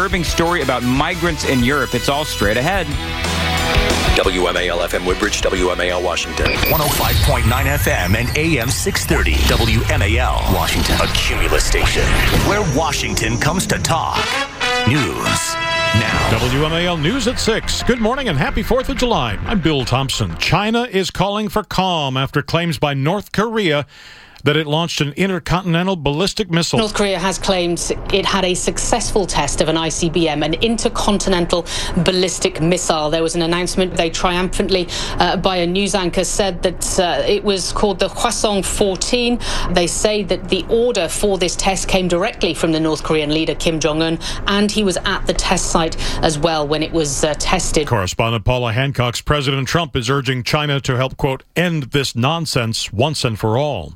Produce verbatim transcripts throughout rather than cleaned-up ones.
disturbing story about migrants in Europe. It's all straight ahead. W M A L F M Woodbridge, W M A L Washington. one oh five point nine F M and A M six thirty. W M A L Washington. A Cumulus station where Washington comes to talk. News now. W M A L News at six. Good morning and happy fourth of July. I'm Bill Thompson. China is calling for calm after claims by North Korea that it launched an intercontinental ballistic missile. North Korea has claimed it had a successful test of an I C B M, an intercontinental ballistic missile. There was an announcement. They triumphantly, uh, by a news anchor, said that uh, it was called the Hwasong fourteen. They say that the order for this test came directly from the North Korean leader, Kim Jong-un, and he was at the test site as well when it was uh, tested. Correspondent Paula Hancock's President Trump is urging China to help, quote, end this nonsense once and for all.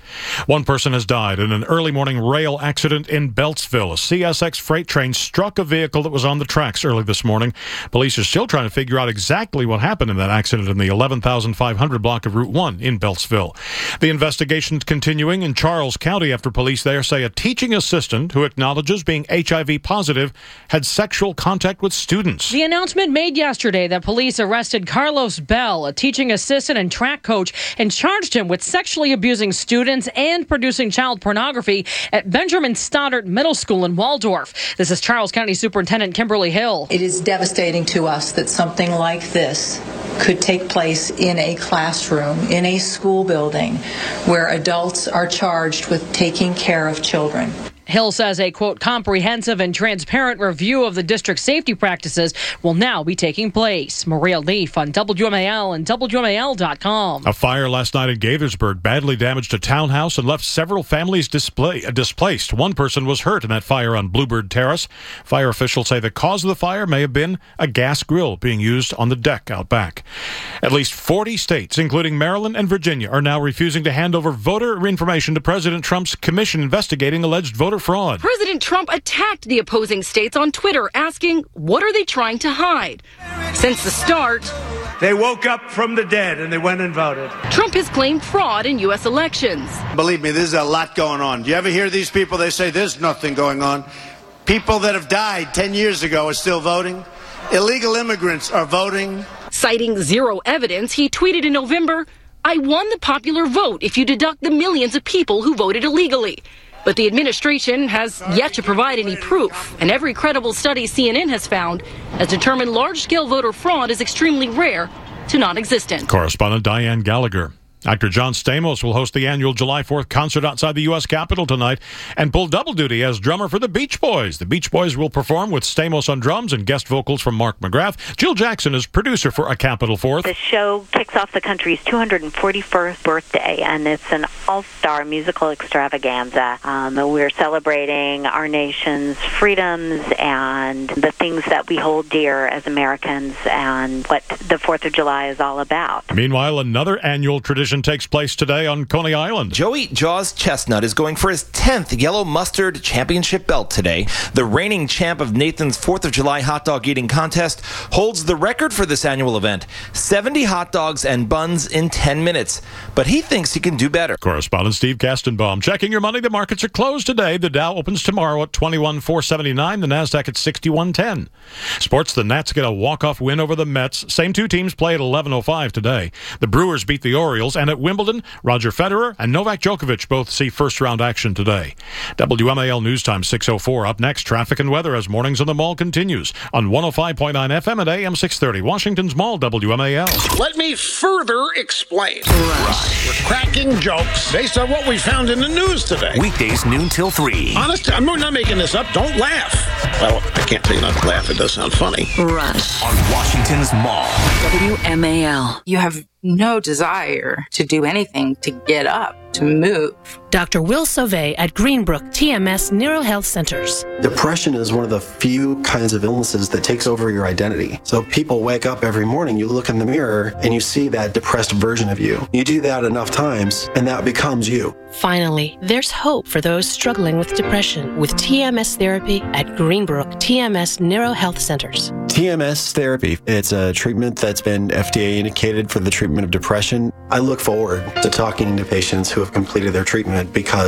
One person has died in an early morning rail accident in Beltsville. A C S X freight train struck a vehicle that was on the tracks early this morning. Police are still trying to figure out exactly what happened in that accident in the eleven thousand five hundred block of Route one in Beltsville. The investigation is continuing in Charles County after police there say a teaching assistant who acknowledges being H I V positive had sexual contact with students. The announcement made yesterday that police arrested Carlos Bell, a teaching assistant and track coach, and charged him with sexually abusing students and producing child pornography at Benjamin Stoddard Middle School in Waldorf. This is Charles County Superintendent Kimberly Hill. It is devastating to us that something like this could take place in a classroom, in a school building, where adults are charged with taking care of children. Hill says a, quote, comprehensive and transparent review of the district's safety practices will now be taking place. Maria Leaf on W M A L and W M A L dot com. A fire last night in Gaithersburg badly damaged a townhouse and left several families display, uh, displaced. One person was hurt in that fire on Bluebird Terrace. Fire officials say the cause of the fire may have been a gas grill being used on the deck out back. At least forty states, including Maryland and Virginia, are now refusing to hand over voter information to President Trump's commission investigating alleged voter fraud. President Trump attacked the opposing states on Twitter, asking, what are they trying to hide? Since the start, they woke up from the dead and they went and voted. Trump has claimed fraud in U S elections. Believe me, there's a lot going on. Do you ever hear these people? They say there's nothing going on. People that have died ten years ago are still voting. Illegal immigrants are voting. Citing zero evidence, he tweeted in November, I won the popular vote if you deduct the millions of people who voted illegally. But the administration has yet to provide any proof, and every credible study C N N has found has determined large-scale voter fraud is extremely rare to non-existent. Correspondent Diane Gallagher. Actor John Stamos will host the annual July fourth concert outside the U S Capitol tonight and pull double duty as drummer for the Beach Boys. The Beach Boys will perform with Stamos on drums and guest vocals from Mark McGrath. Jill Jackson is producer for A Capitol Fourth. The show kicks off the country's two hundred forty-first birthday, and it's an all-star musical extravaganza. Um, we're celebrating our nation's freedoms and the things that we hold dear as Americans and what the fourth of July is all about. Meanwhile, another annual tradition takes place today on Coney Island. Joey Jaws Chestnut is going for his tenth Yellow Mustard Championship belt today. The reigning champ of Nathan's fourth of July hot dog eating contest holds the record for this annual event, seventy hot dogs and buns in ten minutes. But he thinks he can do better. Correspondent Steve Kastenbaum. Checking your money, the markets are closed today. The Dow opens tomorrow at twenty-one four seventy-nine, the NASDAQ at sixty-one ten. Sports, the Nats get a walk-off win over the Mets. Same two teams play at eleven oh five today. The Brewers beat the Orioles. And at Wimbledon, Roger Federer and Novak Djokovic both see first-round action today. W M A L News Time six oh four. Up next, traffic and weather as Mornings on the Mall continues on one oh five point nine F M at A M six thirty. Washington's Mall, W M A L. Let me further explain. Right. We're cracking jokes based on what we found in the news today. Weekdays noon till three. Honest, I'm not making this up. Don't laugh. Well, I can't tell you not to laugh. It does sound funny. Rush on Washington's Mall. W M A L. You have no desire to do anything to get up, to move. Doctor Will Sauvé at Greenbrook T M S NeuroHealth Centers. Depression is one of the few kinds of illnesses that takes over your identity. So people wake up every morning, you look in the mirror, and you see that depressed version of you. You do that enough times, and that becomes you. Finally, there's hope for those struggling with depression with T M S therapy at Greenbrook T M S NeuroHealth Centers. T M S therapy, it's a treatment that's been F D A indicated for the treatment of depression. I look forward to talking to patients who have completed their treatment because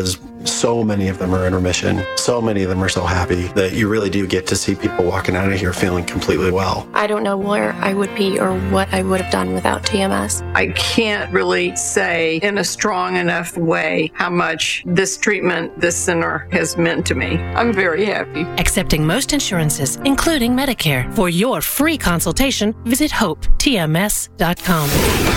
so many of them are in remission. So many of them are so happy that you really do get to see people walking out of here feeling completely well. I don't know where I would be or what I would have done without T M S. I can't really say in a strong enough way how much this treatment, this center has meant to me. I'm very happy. Accepting most insurances, including Medicare. For your free consultation, visit hope T M S dot com.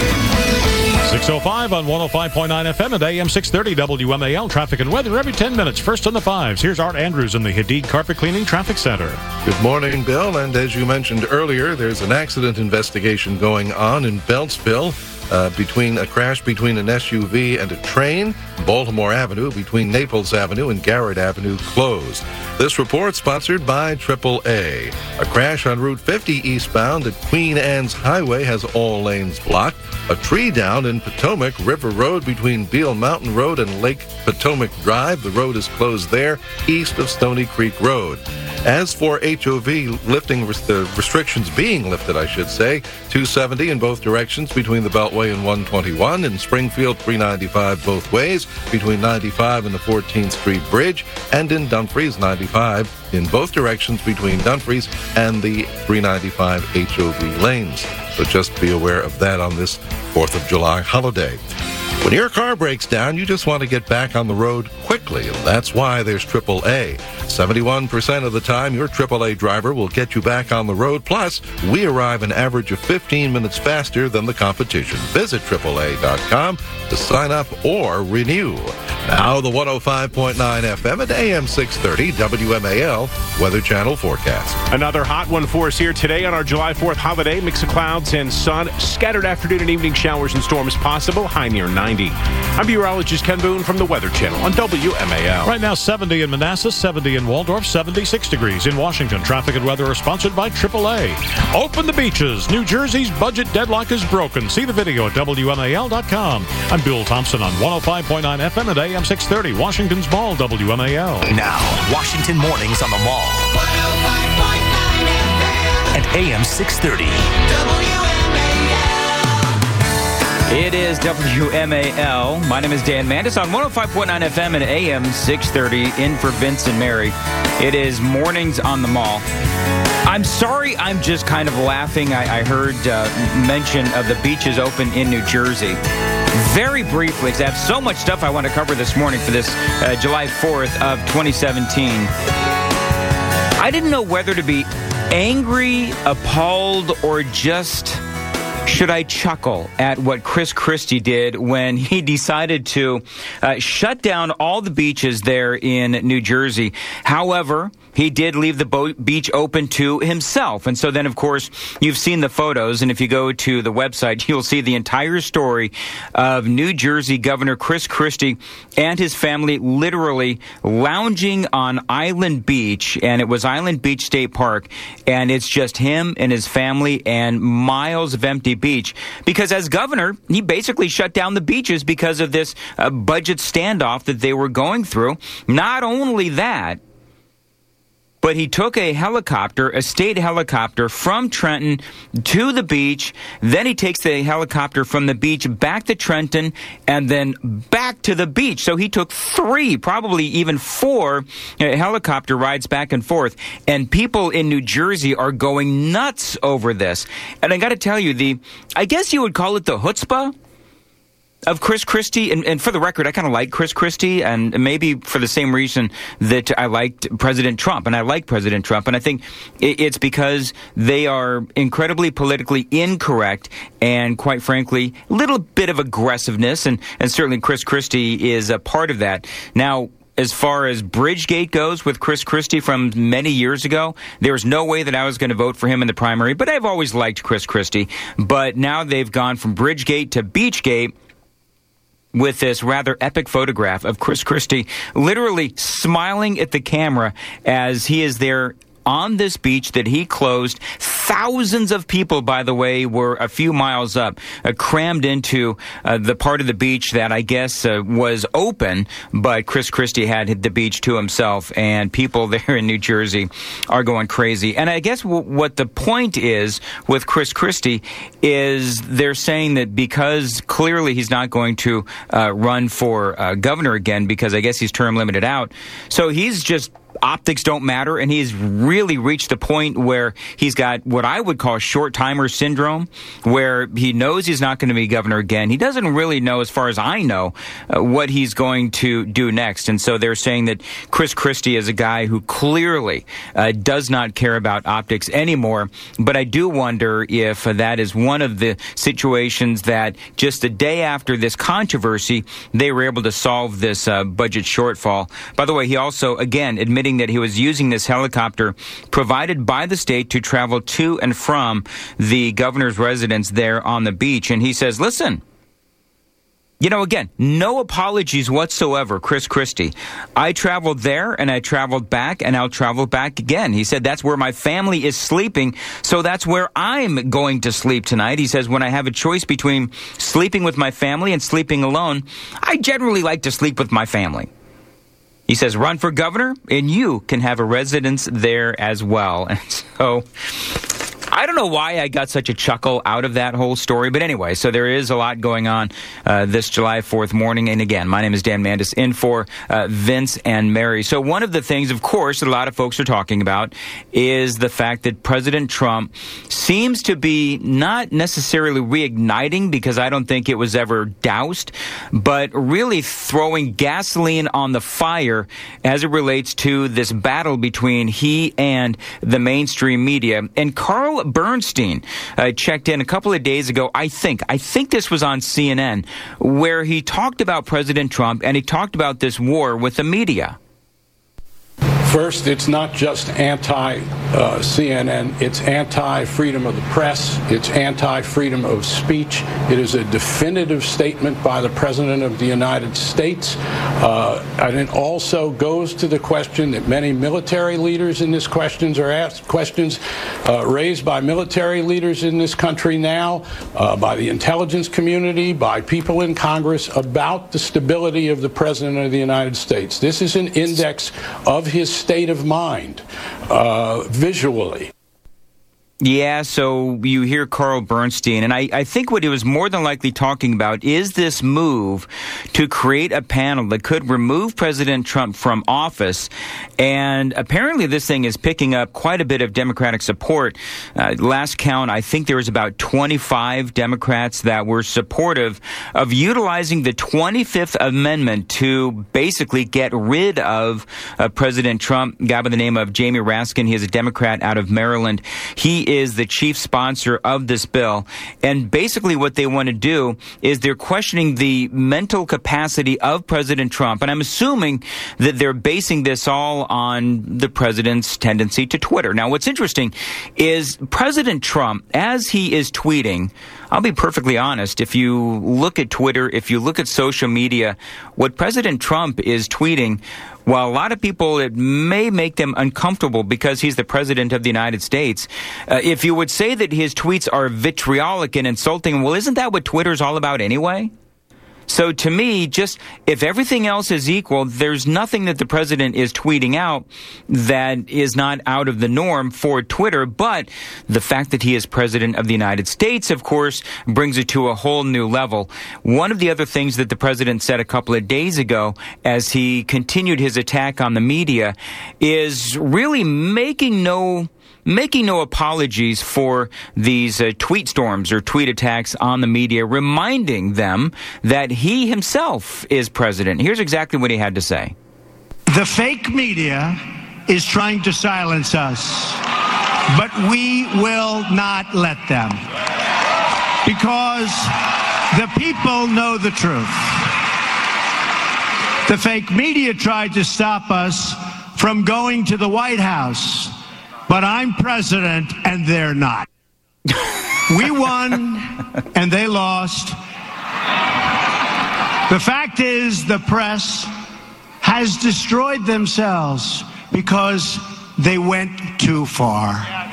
six oh five on one oh five point nine F M and A M six thirty W M A L. Traffic and weather every ten minutes. First on the fives. Here's Art Andrews in the Hadid Carpet Cleaning Traffic Center. Good morning, Bill. And as you mentioned earlier, there's an accident investigation going on in Beltsville. Uh, between a crash between an S U V and a train. Baltimore Avenue between Naples Avenue and Garrett Avenue closed. This report sponsored by triple A. A crash on Route fifty eastbound at Queen Anne's Highway has all lanes blocked. A tree down in Potomac River Road between Beale Mountain Road and Lake Potomac Drive. The road is closed there, east of Stony Creek Road. As for H O V lifting the restrictions being lifted, I should say, two seventy in both directions between the Beltway and one twenty-one. In Springfield, three ninety-five both ways between ninety-five and the fourteenth Street Bridge. And in Dumfries, ninety-five in both directions between Dumfries and the three ninety-five H O V lanes. So just be aware of that on this fourth of July holiday. When your car breaks down, you just want to get back on the road quickly, and that's why there's triple A. seventy-one percent of the time, your triple A driver will get you back on the road. Plus, we arrive an average of fifteen minutes faster than the competition. Visit triple A dot com to sign up or renew. Now, the one oh five point nine F M at A M six thirty W M A L Weather Channel forecast. Another hot one for us here today on our July fourth holiday. Mix of clouds and sun. Scattered afternoon and evening showers and storms possible. High near ninety. I'm meteorologist Ken Boone from the Weather Channel on W M A L. Right now, seventy in Manassas, seventy in Waldorf, seventy-six degrees in Washington. Traffic and weather are sponsored by triple A. Open the beaches. New Jersey's budget deadlock is broken. See the video at W M A L dot com. I'm Bill Thompson on one oh five point nine F M at A M six thirty. Washington's Mall, W M A L. Now, Washington Mornings on the Mall. one oh five point nine F M. At A M six thirty. W M A L. It is W M A L. My name is Dan Mandis on one oh five point nine F M and A M six thirty, in for Vince and Mary. It is Mornings on the Mall. I'm sorry, I'm just kind of laughing. I, I heard uh, mention of the beaches open in New Jersey. Very briefly, because I have so much stuff I want to cover this morning for this uh, July fourth of twenty seventeen. I didn't know whether to be angry, appalled, or just should I chuckle at what Chris Christie did when he decided to uh, shut down all the beaches there in New Jersey. However, he did leave the bo- beach open to himself. And so then, of course, you've seen the photos. And if you go to the website, you'll see the entire story of New Jersey Governor Chris Christie and his family literally lounging on Island Beach. And it was Island Beach State Park. And it's just him and his family and miles of empty beach. Because as governor, he basically shut down the beaches because of this uh, budget standoff that they were going through. Not only that, but he took a helicopter, a state helicopter, from Trenton to the beach. Then he takes the helicopter from the beach back to Trenton and then back to the beach. So he took three, probably even four uh, helicopter rides back and forth. And people in New Jersey are going nuts over this. And I got to tell you, the I guess you would call it the chutzpah of Chris Christie, and, and for the record, I kind of like Chris Christie, and maybe for the same reason that I liked President Trump, and I like President Trump, and I think it's because they are incredibly politically incorrect, and quite frankly, a little bit of aggressiveness, and, and certainly Chris Christie is a part of that. Now, as far as Bridgegate goes with Chris Christie from many years ago, there was no way that I was going to vote for him in the primary, but I've always liked Chris Christie. But now they've gone from Bridgegate to Beachgate, with this rather epic photograph of Chris Christie literally smiling at the camera as he is there on this beach that he closed. Thousands of people, by the way, were a few miles up, uh, crammed into uh, the part of the beach that I guess uh, was open, but Chris Christie had the beach to himself, and people there in New Jersey are going crazy. And I guess w- what the point is with Chris Christie is they're saying that because clearly he's not going to uh, run for uh, governor again because I guess he's term limited out, so he's just optics don't matter, and he's really reached the point where he's got what I would call short-timer syndrome, where he knows he's not going to be governor again. He doesn't really know, as far as I know, uh, what he's going to do next. And so they're saying that Chris Christie is a guy who clearly uh, does not care about optics anymore. But I do wonder if uh, that is one of the situations that just the day after this controversy, they were able to solve this uh, budget shortfall. By the way, he also, again, admitted that he was using this helicopter provided by the state to travel to and from the governor's residence there on the beach. And he says, listen, you know, again, no apologies whatsoever, Chris Christie. I traveled there and I traveled back and I'll travel back again. He said, that's where my family is sleeping, so that's where I'm going to sleep tonight. He says, when I have a choice between sleeping with my family and sleeping alone, I generally like to sleep with my family. He says, run for governor, and you can have a residence there as well. And so I don't know why I got such a chuckle out of that whole story. But anyway, so there is a lot going on uh, this July fourth morning. And again, my name is Dan Mandis, in for uh, Vince and Mary. So one of the things, of course, that a lot of folks are talking about is the fact that President Trump seems to be not necessarily reigniting, because I don't think it was ever doused, but really throwing gasoline on the fire as it relates to this battle between he and the mainstream media. And Carl Bernstein uh, checked in a couple of days ago, I think, I think this was on C N N, where he talked about President Trump and he talked about this war with the media. First, it's not just anti-C N N, it's anti-freedom of the press, it's anti-freedom of speech. It is a definitive statement by the President of the United States. Uh, and it also goes to the question that many military leaders in this questions are asked, questions uh, raised by military leaders in this country now, uh, by the intelligence community, by people in Congress, about the stability of the President of the United States. This is an index of his state of mind, uh, visually. Yeah, so you hear Carl Bernstein, and I, I think what he was more than likely talking about is this move to create a panel that could remove President Trump from office. And apparently this thing is picking up quite a bit of Democratic support. Uh, last count, I think there was about twenty-five Democrats that were supportive of utilizing the twenty-fifth Amendment to basically get rid of uh, President Trump. A guy by the name of Jamie Raskin, he is a Democrat out of Maryland. He is the chief sponsor of this bill. And basically what they want to do is they're questioning the mental capacity of President Trump. And I'm assuming that they're basing this all on the president's tendency to Twitter. Now, what's interesting is President Trump, as he is tweeting, I'll be perfectly honest, if you look at Twitter, if you look at social media, what President Trump is tweeting, while a lot of people, it may make them uncomfortable because he's the president of the United States, uh, if you would say that his tweets are vitriolic and insulting, well, isn't that what Twitter's all about anyway? So to me, just if everything else is equal, there's nothing that the president is tweeting out that is not out of the norm for Twitter. But the fact that he is president of the United States, of course, brings it to a whole new level. One of the other things that the president said a couple of days ago as he continued his attack on the media is really making no making no apologies for these uh, tweet storms or tweet attacks on the media, reminding them that he himself is president. Here's exactly what he had to say. The fake media is trying to silence us, but we will not let them, because the people know the truth. The fake media tried to stop us from going to the White House, but I'm president and they're not. We won and they lost. The fact is, the press has destroyed themselves because they went too far.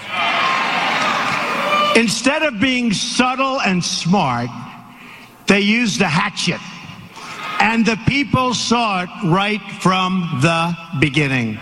Instead of being subtle and smart, they used a hatchet. And the people saw it right from the beginning.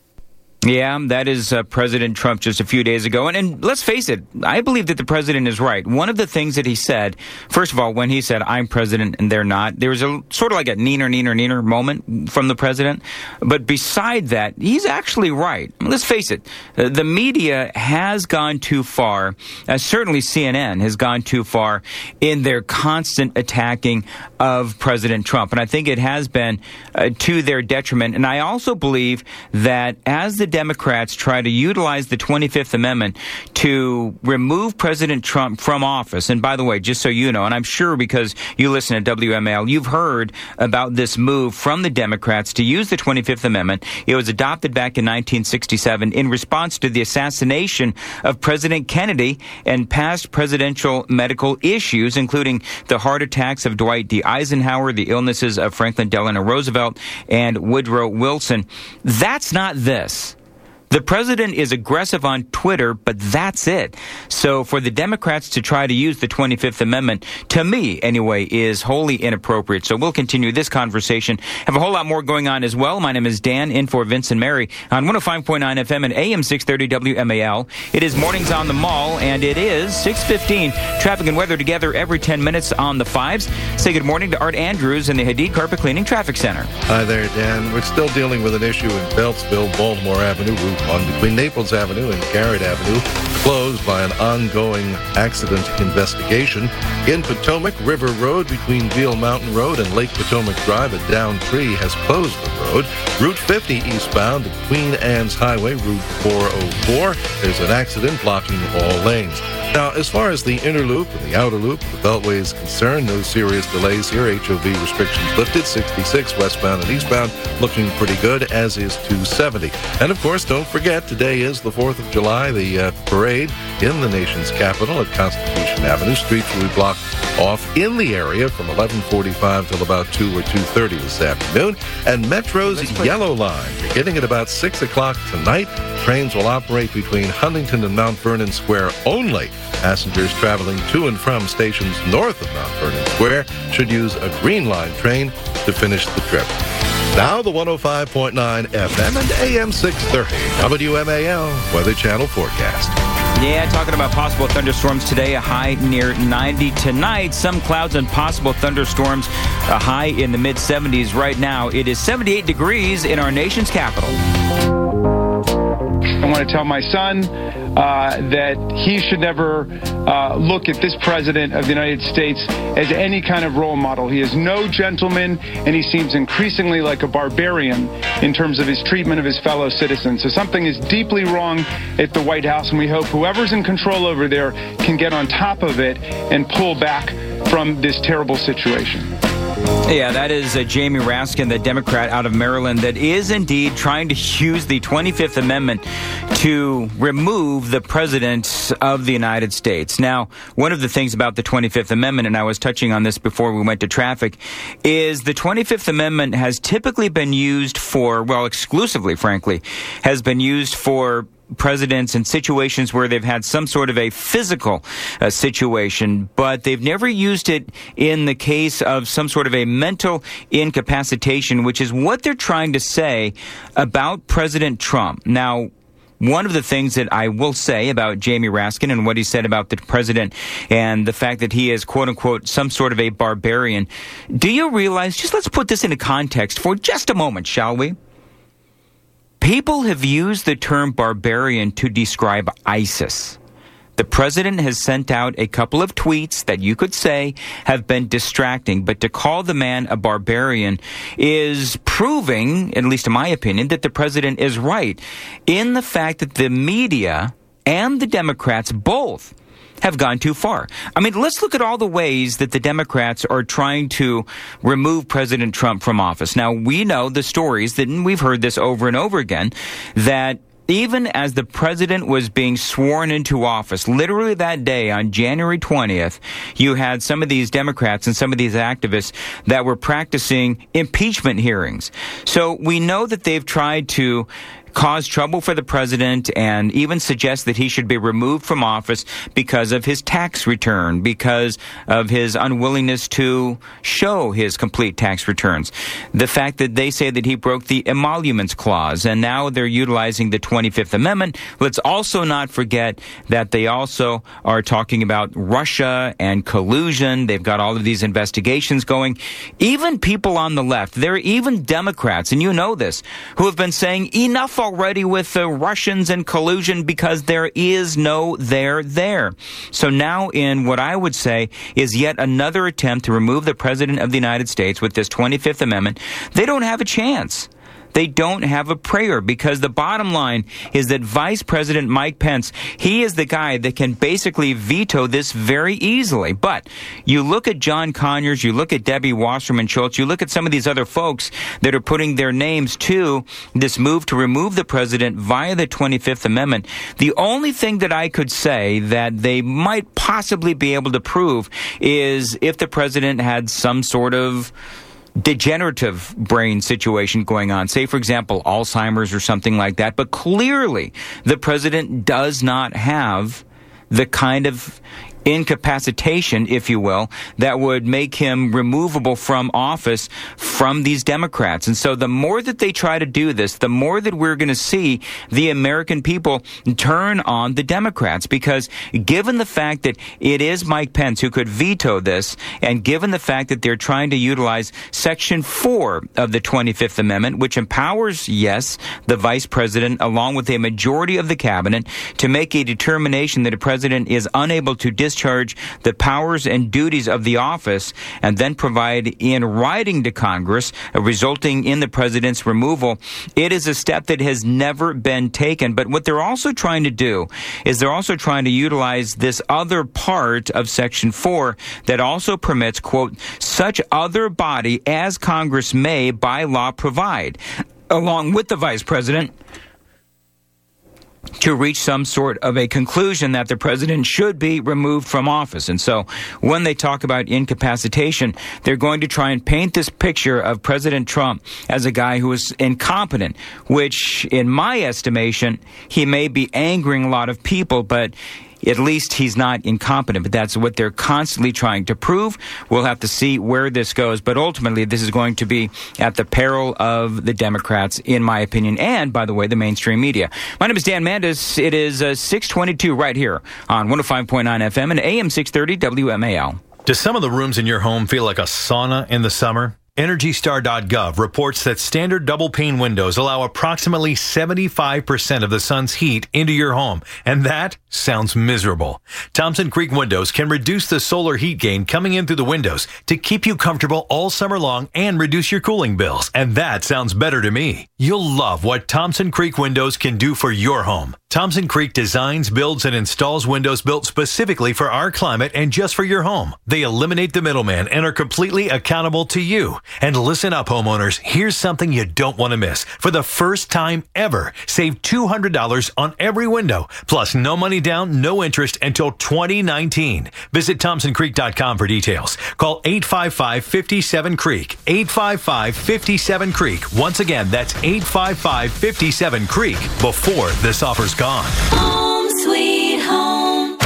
Yeah, that is uh, President Trump just a few days ago. And, and let's face it, I believe that the president is right. One of the things that he said, first of all, when he said, I'm president and they're not, there was a sort of like a neener, neener, neener moment from the president. But beside that, he's actually right. Let's face it, uh, the media has gone too far, uh, certainly C N N has gone too far in their constant attacking of President Trump. And I think it has been uh, to their detriment. And I also believe that as the Democrats try to utilize the twenty-fifth Amendment to remove President Trump from office. And by the way, just so you know, and I'm sure because you listen to W M A L, you've heard about this move from the Democrats to use the twenty-fifth Amendment. It was adopted back in nineteen sixty-seven in response to the assassination of President Kennedy and past presidential medical issues, including the heart attacks of Dwight D. Eisenhower, the illnesses of Franklin Delano Roosevelt, and Woodrow Wilson. That's not this. The president is aggressive on Twitter, but that's it. So for the Democrats to try to use the twenty-fifth Amendment, to me anyway, is wholly inappropriate. So we'll continue this conversation. Have a whole lot more going on as well. My name is Dan, in for Vince and Mary on one oh five point nine F M and A M six thirty W M A L. It is Mornings on the Mall, and it is six fifteen. Traffic and weather together every ten minutes on the fives. Say good morning to Art Andrews in the Hadid Carpet Cleaning Traffic Center. Hi there, Dan. We're still dealing with an issue in Beltsville, Baltimore Avenue, Route one between Naples Avenue and Garrett Avenue, closed by an ongoing accident investigation. In Potomac, River Road between Veal Mountain Road and Lake Potomac Drive, a downed tree has closed the road. Route fifty eastbound at Queen Anne's Highway, Route four oh four, there's an accident blocking all lanes. Now, as far as the inner loop and the outer loop of the Beltway is concerned, no serious delays here. H O V restrictions lifted. sixty-six westbound and eastbound looking pretty good, as is two seventy. And, of course, don't forget, today is the fourth of July, the uh, parade in the nation's capital at Constitution Avenue. Streets will be blocked off in the area from eleven forty-five till about two or two thirty this afternoon. And Metro's Yellow Line, beginning at about six o'clock tonight, trains will operate between Huntington and Mount Vernon Square only. Passengers traveling to and from stations north of Mount Vernon Square should use a Green Line train to finish the trip. Now the one oh five point nine F M and A M six thirty W M A L Weather Channel forecast. Yeah, talking about possible thunderstorms today, a high near ninety tonight. Some clouds and possible thunderstorms, a high in the mid seventies right now. It is seventy-eight degrees in our nation's capital. I want to tell my son uh, that he should never uh, look at this president of the United States as any kind of role model. He is no gentleman, and he seems increasingly like a barbarian in terms of his treatment of his fellow citizens. So something is deeply wrong at the White House, and we hope whoever's in control over there can get on top of it and pull back from this terrible situation. Yeah, that is uh, Jamie Raskin, the Democrat out of Maryland, that is indeed trying to use the twenty-fifth Amendment to remove the President of the United States. Now, one of the things about the twenty-fifth Amendment, and I was touching on this before we went to traffic, is the twenty-fifth Amendment has typically been used for, well, exclusively, frankly, has been used for presidents in situations where they've had some sort of a physical uh, situation, but they've never used it in the case of some sort of a mental incapacitation, which is what they're trying to say about President Trump. Now, one of the things that I will say about Jamie Raskin and what he said about the president and the fact that he is, quote unquote, some sort of a barbarian, do you realize, just let's put this into context for just a moment, shall we? People have used the term barbarian to describe ISIS. The president has sent out a couple of tweets that you could say have been distracting, but to call the man a barbarian is proving, at least in my opinion, that the president is right in the fact that the media and the Democrats both have gone too far. I mean, let's look at all the ways that the Democrats are trying to remove President Trump from office. Now, we know the stories that, and we've heard this over and over again, that even as the president was being sworn into office, literally that day on January twentieth, you had some of these Democrats and some of these activists that were practicing impeachment hearings. So we know that they've tried to cause trouble for the president and even suggest that he should be removed from office because of his tax return, because of his unwillingness to show his complete tax returns. The fact that they say that he broke the emoluments clause, and now they're utilizing the twenty-fifth Amendment. Let's also not forget that they also are talking about Russia and collusion. They've got all of these investigations going. Even people on the left, there are even Democrats, and you know this, who have been saying enough already with the Russians and collusion because there is no there there. So now in what I would say is yet another attempt to remove the President of the United States with this twenty-fifth Amendment, they don't have a chance. They don't have a prayer, because the bottom line is that Vice President Mike Pence, he is the guy that can basically veto this very easily. But you look at John Conyers, you look at Debbie Wasserman Schultz, you look at some of these other folks that are putting their names to this move to remove the president via the twenty-fifth Amendment. The only thing that I could say that they might possibly be able to prove is if the president had some sort of degenerative brain situation going on, say, for example, Alzheimer's or something like that. But clearly, the president does not have the kind of incapacitation, if you will, that would make him removable from office from these Democrats. And so the more that they try to do this, the more that we're going to see the American people turn on the Democrats, because given the fact that it is Mike Pence who could veto this, and given the fact that they're trying to utilize Section four of the twenty-fifth Amendment, which empowers, yes, the vice president along with a majority of the cabinet to make a determination that a president is unable to discharge the powers and duties of the office and then provide in writing to Congress, uh, resulting in the president's removal. It is a step that has never been taken. But what they're also trying to do is they're also trying to utilize this other part of Section four that also permits, quote, such other body as Congress may by law provide, along with the vice president, to reach some sort of a conclusion that the president should be removed from office. And so when they talk about incapacitation, they're going to try and paint this picture of President Trump as a guy who is incompetent, which in my estimation, he may be angering a lot of people, but at least he's not incompetent. But that's what they're constantly trying to prove. We'll have to see where this goes. But ultimately, this is going to be at the peril of the Democrats, in my opinion, and, by the way, the mainstream media. My name is Dan Mandis. It is uh, six twenty-two right here on one oh five point nine F M and A M six thirty W M A L. Do some of the rooms in your home feel like a sauna in the summer? Energy Star dot gov reports that standard double-pane windows allow approximately seventy-five percent of the sun's heat into your home, and that sounds miserable. Thompson Creek Windows can reduce the solar heat gain coming in through the windows to keep you comfortable all summer long and reduce your cooling bills, and that sounds better to me. You'll love what Thompson Creek Windows can do for your home. Thompson Creek designs, builds, and installs windows built specifically for our climate and just for your home. They eliminate the middleman and are completely accountable to you. And listen up, homeowners. Here's something you don't want to miss. For the first time ever, save two hundred dollars on every window, plus no money down, no interest until twenty nineteen. Visit Thompson Creek dot com for details. Call eight five five, five seven, creek. eight five five, five seven, creek. Once again, that's eight five five, five seven, creek before this offer's gone. Home sweet home,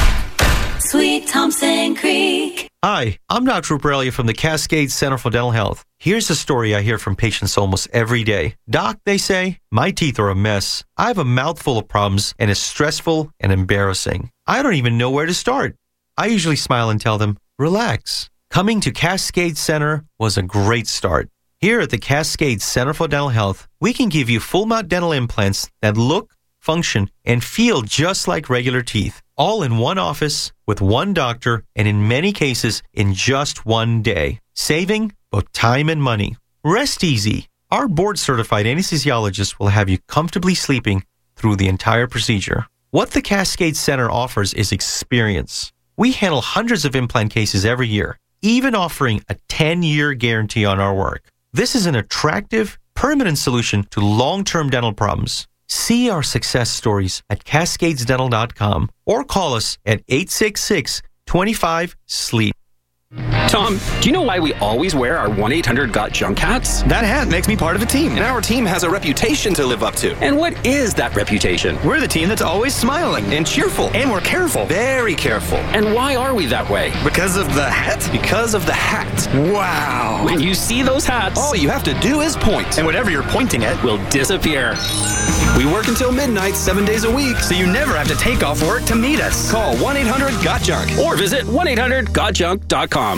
sweet Thompson Creek. Hi, I'm Doctor Rupert Elliott from the Cascade Center for Dental Health. Here's a story I hear from patients almost every day. Doc, they say, my teeth are a mess. I have a mouthful of problems and it's stressful and embarrassing. I don't even know where to start. I usually smile and tell them, relax. Coming to Cascade Center was a great start. Here at the Cascade Center for Dental Health, we can give you full mouth dental implants that look, function, and feel just like regular teeth, all in one office with one doctor, and in many cases in just one day, saving both time and money. Rest easy. Our board-certified anesthesiologist will have you comfortably sleeping through the entire procedure. What the Cascade Center offers is experience. We handle hundreds of implant cases every year, even offering a ten-year guarantee on our work. This is an attractive, permanent solution to long-term dental problems. See our success stories at cascades dental dot com or call us at eight six six, two five, S L E E P. Tom, do you know why we always wear our one eight hundred got junk hats? That hat makes me part of a team, and our team has a reputation to live up to. And what is that reputation? We're the team that's always smiling and cheerful, and we're careful, very careful. And why are we that way? Because of the hat? Because of the hat. Wow. When you see those hats, all you have to do is point, and whatever you're pointing at will disappear. We work until midnight, seven days a week, so you never have to take off work to meet us. Call one eight hundred got junk or visit one eight hundred got junk dot com.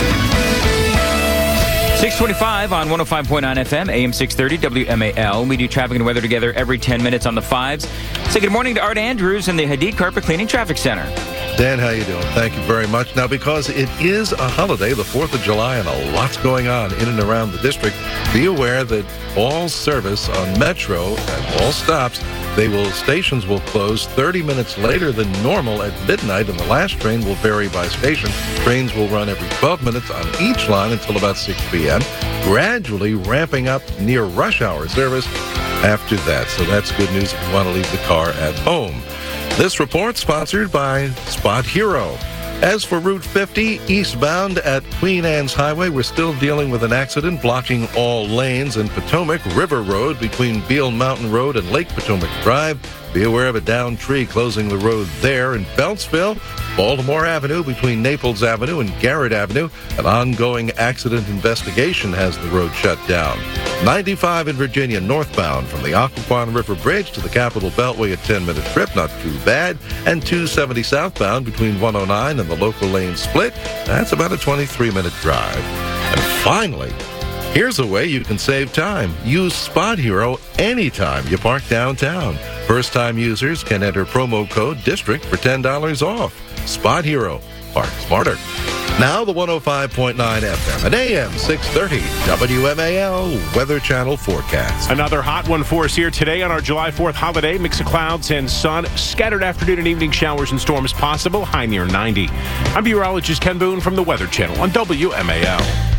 six twenty-five on one oh five point nine F M, A M six thirty, W M A L. We do traffic and weather together every ten minutes on the fives. Say good morning to Art Andrews in the Hadid Carpet Cleaning Traffic Center. Dan, how you doing? Thank you very much. Now, because it is a holiday, the fourth of July, and a lot's going on in and around the district, be aware that all service on Metro at all stops, they will stations will close thirty minutes later than normal at midnight, and the last train will vary by station. Trains will run every twelve minutes on each line until about six p.m., gradually ramping up near rush hour service after that. So that's good news if you want to leave the car at home. This report sponsored by Spot Hero. As for Route fifty, eastbound at Queen Anne's Highway, we're still dealing with an accident blocking all lanes in Potomac River Road between Beale Mountain Road and Lake Potomac Drive. Be aware of a downed tree closing the road there. In Beltsville, Baltimore Avenue between Naples Avenue and Garrett Avenue, an ongoing accident investigation has the road shut down. ninety-five in Virginia, northbound from the Occoquan River Bridge to the Capitol Beltway, a ten-minute trip, not too bad. And two seventy southbound between one oh nine and the local lane split, that's about a twenty-three minute drive. And finally, here's a way you can save time. Use Spot Hero anytime you park downtown. First-time users can enter promo code DISTRICT for ten dollars off. Spot Hero. Park smarter. Now the one oh five point nine F M and A M six thirty W M A L Weather Channel forecast. Another hot one for us here today on our July fourth holiday. Mix of clouds and sun. Scattered afternoon and evening showers and storms possible. High near ninety. I'm meteorologist Ken Boone from the Weather Channel on W M A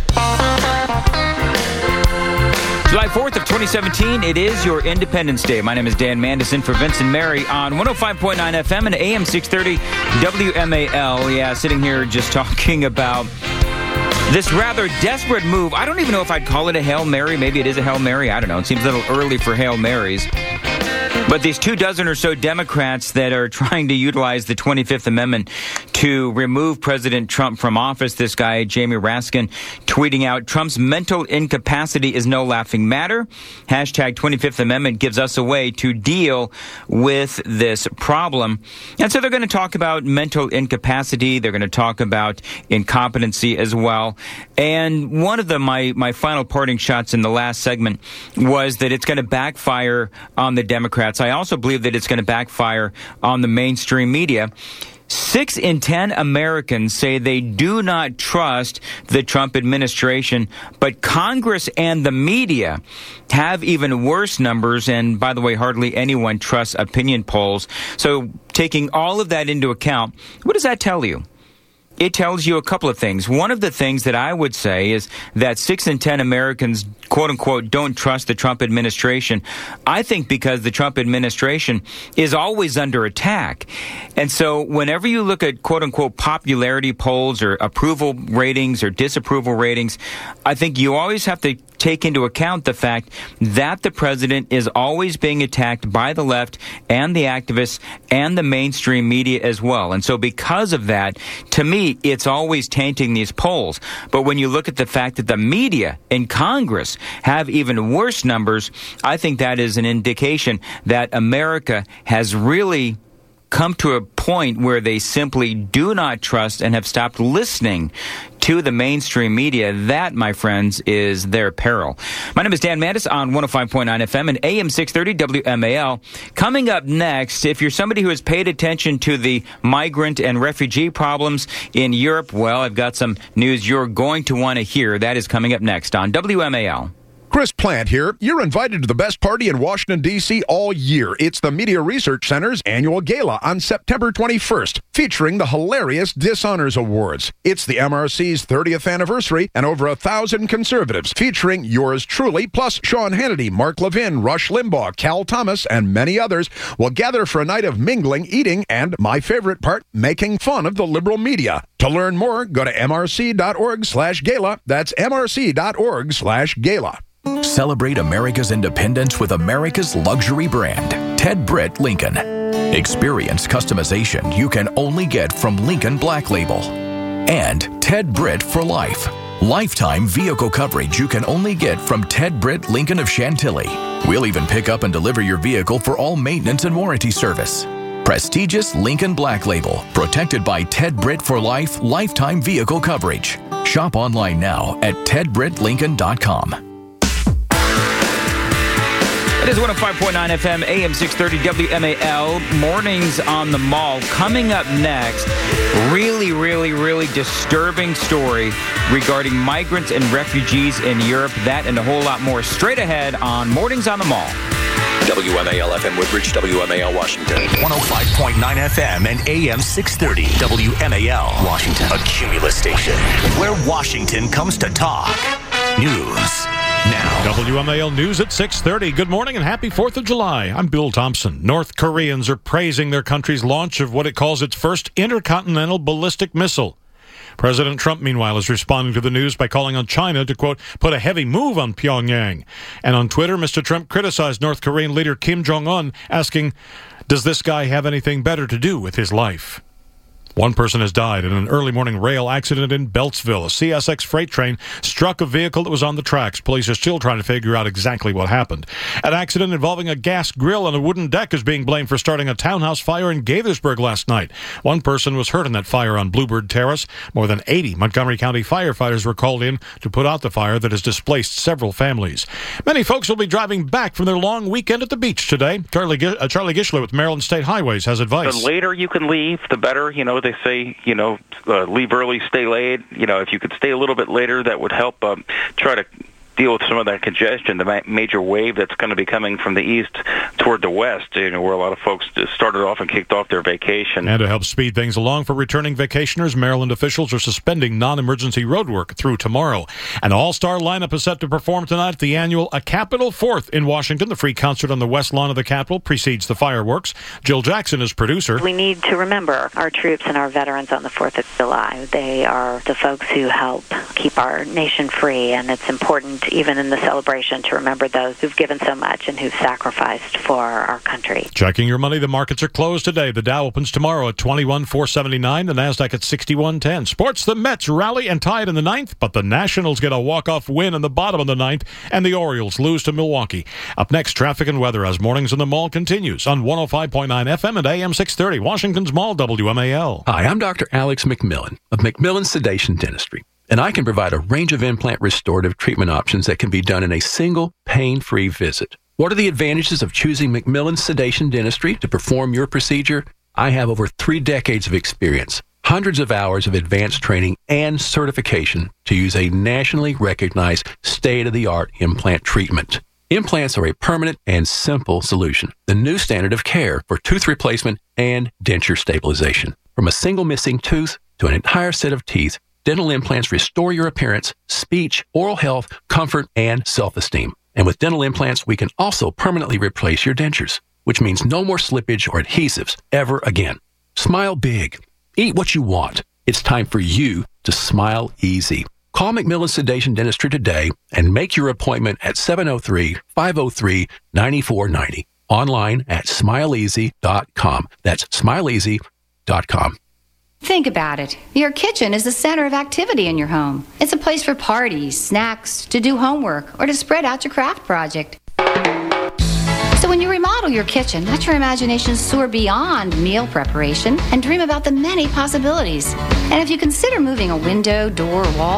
L. July fourth of twenty seventeen, it is your Independence Day. My name is Dan Mandison for Vince and Mary on one oh five point nine F M and A M six thirty W M A L. Yeah, sitting here just talking about this rather desperate move. I don't even know if I'd call it a Hail Mary. Maybe it is a Hail Mary. I don't know. It seems a little early for Hail Marys. But these two dozen or so Democrats that are trying to utilize the twenty-fifth Amendment to remove President Trump from office, this guy, Jamie Raskin, tweeting out, Trump's mental incapacity is no laughing matter. Hashtag twenty-fifth Amendment gives us a way to deal with this problem. And so they're going to talk about mental incapacity. They're going to talk about incompetency as well. And one of the, my, my final parting shots in the last segment was that it's going to backfire on the Democrats. I also believe that it's going to backfire on the mainstream media. Six in ten Americans say they do not trust the Trump administration, but Congress and the media have even worse numbers. And by the way, hardly anyone trusts opinion polls. So taking all of that into account, what does that tell you? It tells you a couple of things. One of the things that I would say is that six in ten Americans, quote unquote, don't trust the Trump administration. I think because the Trump administration is always under attack. And so whenever you look at, quote unquote, popularity polls or approval ratings or disapproval ratings, I think you always have to take into account the fact that the president is always being attacked by the left and the activists and the mainstream media as well. And so because of that, to me, it's always tainting these polls. But when you look at the fact that the media in Congress have even worse numbers, I think that is an indication that America has really come to a point where they simply do not trust and have stopped listening to the mainstream media. That, my friends, is their peril. My name is Dan Mandis on one oh five point nine F M and A M six thirty W M A L. Coming up next, if you're somebody who has paid attention to the migrant and refugee problems in Europe, well, I've got some news you're going to want to hear. That is coming up next on W M A L. Chris Plant here. You're invited to the best party in Washington, D C all year. It's the Media Research Center's annual gala on September twenty-first, featuring the hilarious Dishonors Awards. It's the M R C's thirtieth anniversary and over a thousand conservatives, featuring yours truly, plus Sean Hannity, Mark Levin, Rush Limbaugh, Cal Thomas, and many others will gather for a night of mingling, eating, and, my favorite part, making fun of the liberal media. To learn more, go to mrc.org slash gala. That's mrc.org slash gala. Celebrate America's independence with America's luxury brand, Ted Britt Lincoln. Experience customization you can only get from Lincoln Black Label. And Ted Britt for Life. Lifetime vehicle coverage you can only get from Ted Britt Lincoln of Chantilly. We'll even pick up and deliver your vehicle for all maintenance and warranty service. Prestigious Lincoln Black Label, protected by Ted Britt for Life lifetime vehicle coverage. Shop online now at ted britt lincoln dot com. It is one oh five point nine F M, A M six thirty, W M A L, Mornings on the Mall. Coming up next, really, really, really disturbing story regarding migrants and refugees in Europe. That and a whole lot more straight ahead on Mornings on the Mall. W M A L F M Woodbridge, W M A L Washington. one oh five point nine F M and A M six thirty. W M A L Washington. A Cumulus station where Washington comes to talk. News now. W M A L News at six thirty. Good morning and happy fourth of July. I'm Bill Thompson. North Koreans are praising their country's launch of what it calls its first intercontinental ballistic missile. President Trump, meanwhile, is responding to the news by calling on China to, quote, put a heavy move on Pyongyang. And on Twitter, Mister Trump criticized North Korean leader Kim Jong-un, asking, does this guy have anything better to do with his life? One person has died in an early morning rail accident in Beltsville. A C S X freight train struck a vehicle that was on the tracks. Police are still trying to figure out exactly what happened. An accident involving a gas grill on a wooden deck is being blamed for starting a townhouse fire in Gaithersburg last night. One person was hurt in that fire on Bluebird Terrace. More than eighty Montgomery County firefighters were called in to put out the fire that has displaced several families. Many folks will be driving back from their long weekend at the beach today. Charlie, uh, Charlie Gishler with Maryland State Highways has advice. The later you can leave, the better. You know, they say, you know, uh, leave early, stay late. You know, if you could stay a little bit later, that would help um, try to deal with some of that congestion, the ma- major wave that's going to be coming from the east toward the west, you know, where a lot of folks just started off and kicked off their vacation. And to help speed things along for returning vacationers, Maryland officials are suspending non-emergency road work through tomorrow. An all-star lineup is set to perform tonight at the annual A Capitol Fourth in Washington. The free concert on the west lawn of the Capitol precedes the fireworks. Jill Jackson is producer. We need to remember our troops and our veterans on the fourth of July. They are the folks who help keep our nation free, and it's important even in the celebration to remember those who've given so much and who've sacrificed for our country. Checking your money, the markets are closed today. The Dow opens tomorrow at twenty-one four seventy-nine, the Nasdaq at sixty-one ten. Sports, the Mets rally and tie it in the ninth, but the Nationals get a walk-off win in the bottom of the ninth, and the Orioles lose to Milwaukee. Up next, traffic and weather as Mornings in the Mall continues on one oh five point nine F M and A M six thirty, Washington's Mall, W M A L. Hi, I'm Doctor Alex McMillan of McMillan Sedation Dentistry, and I can provide a range of implant restorative treatment options that can be done in a single pain-free visit. What are the advantages of choosing McMillan Sedation Dentistry to perform your procedure? I have over three decades of experience, hundreds of hours of advanced training and certification to use a nationally recognized state-of-the-art implant treatment. Implants are a permanent and simple solution, the new standard of care for tooth replacement and denture stabilization. From a single missing tooth to an entire set of teeth, dental implants restore your appearance, speech, oral health, comfort, and self-esteem. And with dental implants, we can also permanently replace your dentures, which means no more slippage or adhesives ever again. Smile big. Eat what you want. It's time for you to smile easy. Call McMillan Sedation Dentistry today and make your appointment at seven oh three, five oh three, nine four nine oh. Online at smile easy dot com. That's smile easy dot com. Think about it. Your kitchen is the center of activity in your home. It's a place for parties, snacks, to do homework, or to spread out your craft project. So when you remodel your kitchen, let your imagination soar beyond meal preparation and dream about the many possibilities. And if you consider moving a window, door, or wall, the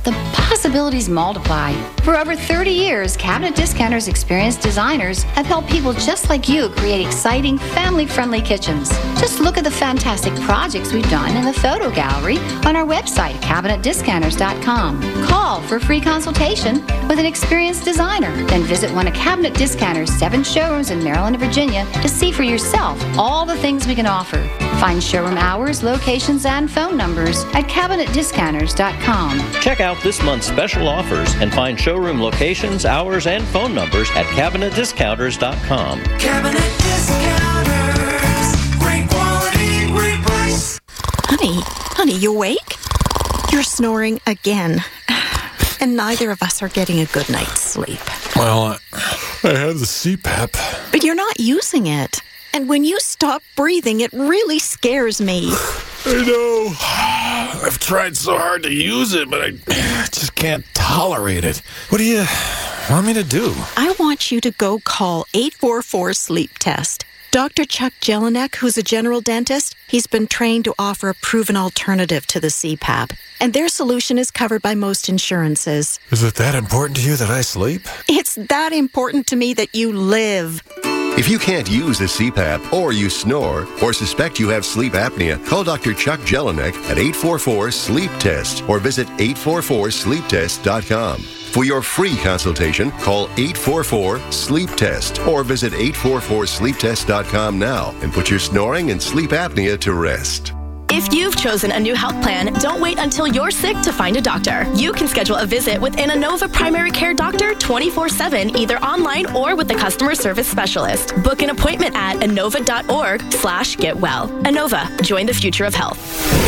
the possibilities multiply. For over thirty years, Cabinet Discounters' experienced designers have helped people just like you create exciting, family-friendly kitchens. Just look at the fantastic projects we've done in the photo gallery on our website, cabinet discounters dot com. Call for a free consultation with an experienced designer. Then visit one of Cabinet Discounters' seven showrooms in Maryland and Virginia to see for yourself all the things we can offer. Find showroom hours, locations, and phone numbers at cabinet discounters dot com. Check out this month's special offers and find showroom locations, hours, and phone numbers at cabinet discounters dot com. Cabinet Discounters. Great quality, great price. Honey, honey, you awake? You're snoring again. And neither of us are getting a good night's sleep. Well, I have the C PAP. But you're not using it. And when you stop breathing, it really scares me. I know. I've tried so hard to use it, but I just can't tolerate it. What do you want me to do? I want you to go call eight four four sleep test. Doctor Chuck Jelinek, who's a general dentist, he's been trained to offer a proven alternative to the C PAP. And their solution is covered by most insurances. Is it that important to you that I sleep? It's that important to me that you live. If you can't use a C PAP, or you snore, or suspect you have sleep apnea, call Doctor Chuck Jelinek at eight four four sleep test or visit eight four four sleep test dot com. For your free consultation, call eight four four sleep test or visit eight four four sleep test dot com now and put your snoring and sleep apnea to rest. If you've chosen a new health plan, don't wait until you're sick to find a doctor. You can schedule a visit with an Inova primary care doctor twenty-four seven, either online or with a customer service specialist. Book an appointment at inova dot org slash get well. Inova, join the future of health.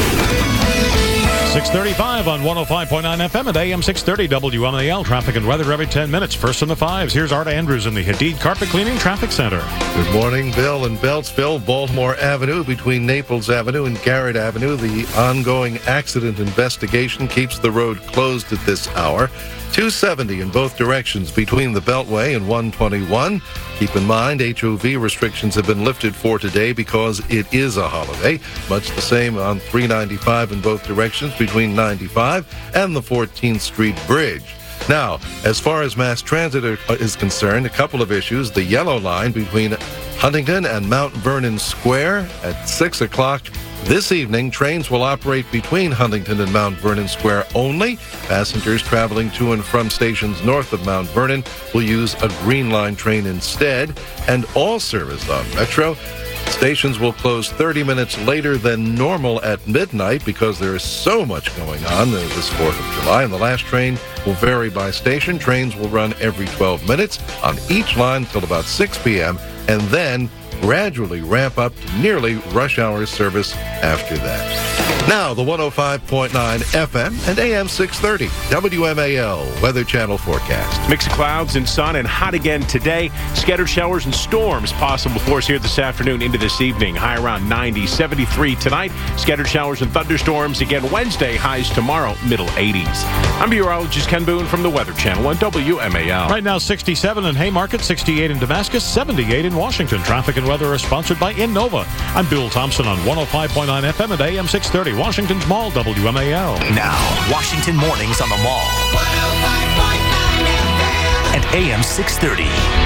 six thirty-five on one oh five point nine F M at A M six thirty W M A L. Traffic and weather every ten minutes. First in the fives. Here's Art Andrews in the Hadid Carpet Cleaning Traffic Center. Good morning, Bill. In Beltsville, Baltimore Avenue, between Naples Avenue and Garrett Avenue, the ongoing accident investigation keeps the road closed at this hour. two seventy in both directions between the Beltway and one twenty-one. Keep in mind, H O V restrictions have been lifted for today because it is a holiday. Much the same on three ninety-five in both directions between ninety-five and the fourteenth Street Bridge. Now, as far as mass transit is concerned, a couple of issues. The yellow line between Huntington and Mount Vernon Square at six o'clock this evening. Trains will operate between Huntington and Mount Vernon Square only. Passengers traveling to and from stations north of Mount Vernon will use a Green Line train instead. And all service on Metro stations will close thirty minutes later than normal at midnight because there is so much going on this fourth of July. And the last train will vary by station. Trains will run every twelve minutes on each line till about six p.m. and then gradually ramp up to nearly rush hour service after that. Now, the one oh five point nine F M and A M six thirty W M A L Weather Channel forecast. Mix of clouds and sun and hot again today. Scattered showers and storms possible for us here this afternoon into this evening. High around ninety, seventy-three tonight. Scattered showers and thunderstorms again Wednesday. Highs tomorrow, middle eighties. I'm meteorologist Ken Boone from the Weather Channel on W M A L. Right now, sixty-seven in Haymarket, sixty-eight in Damascus, seventy-eight in Washington. Traffic and weather are sponsored by Innova. I'm Bill Thompson on one oh five point nine F M at A M six thirty. Washington's Mall, W M A L. Now, Washington Mornings on the Mall. one oh five point nine F M. And A M six thirty.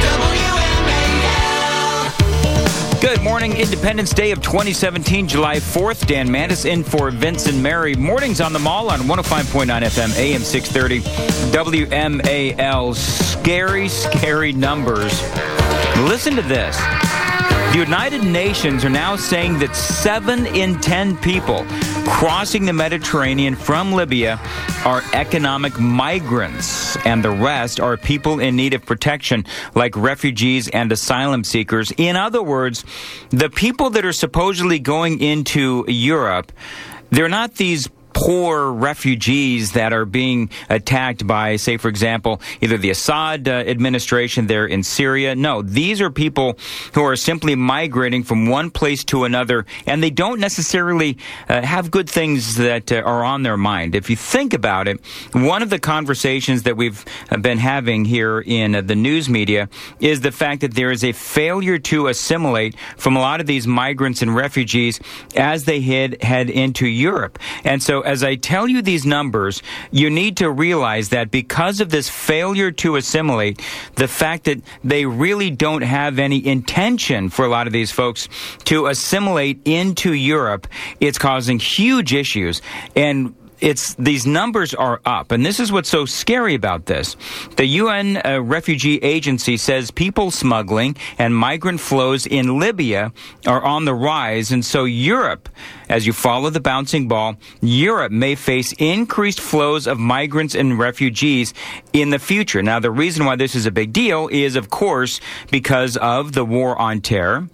W M A L. Good morning. Independence Day of twenty seventeen, July fourth. Dan Mandis in for Vince and Mary. Mornings on the Mall on one oh five point nine F M, A M six thirty. W M A L. Scary, scary numbers. Listen to this. The United Nations are now saying that seven in ten people crossing the Mediterranean from Libya are economic migrants, and the rest are people in need of protection, like refugees and asylum seekers. In other words, the people that are supposedly going into Europe, they're not these poor refugees that are being attacked by, say, for example, either the Assad uh, administration there in Syria. No, these are people who are simply migrating from one place to another, and they don't necessarily uh, have good things that uh, are on their mind. If you think about it, one of the conversations that we've been having here in uh, the news media is the fact that there is a failure to assimilate from a lot of these migrants and refugees as they head, head into Europe. And so as I tell you these numbers, you need to realize that because of this failure to assimilate, the fact that they really don't have any intention for a lot of these folks to assimilate into Europe, it's causing huge issues. And It's these numbers are up, and this is what's so scary about this. The U N uh, Refugee Agency says people smuggling and migrant flows in Libya are on the rise, and so Europe, as you follow the bouncing ball, Europe may face increased flows of migrants and refugees in the future. Now, the reason why this is a big deal is, of course, because of the war on terror.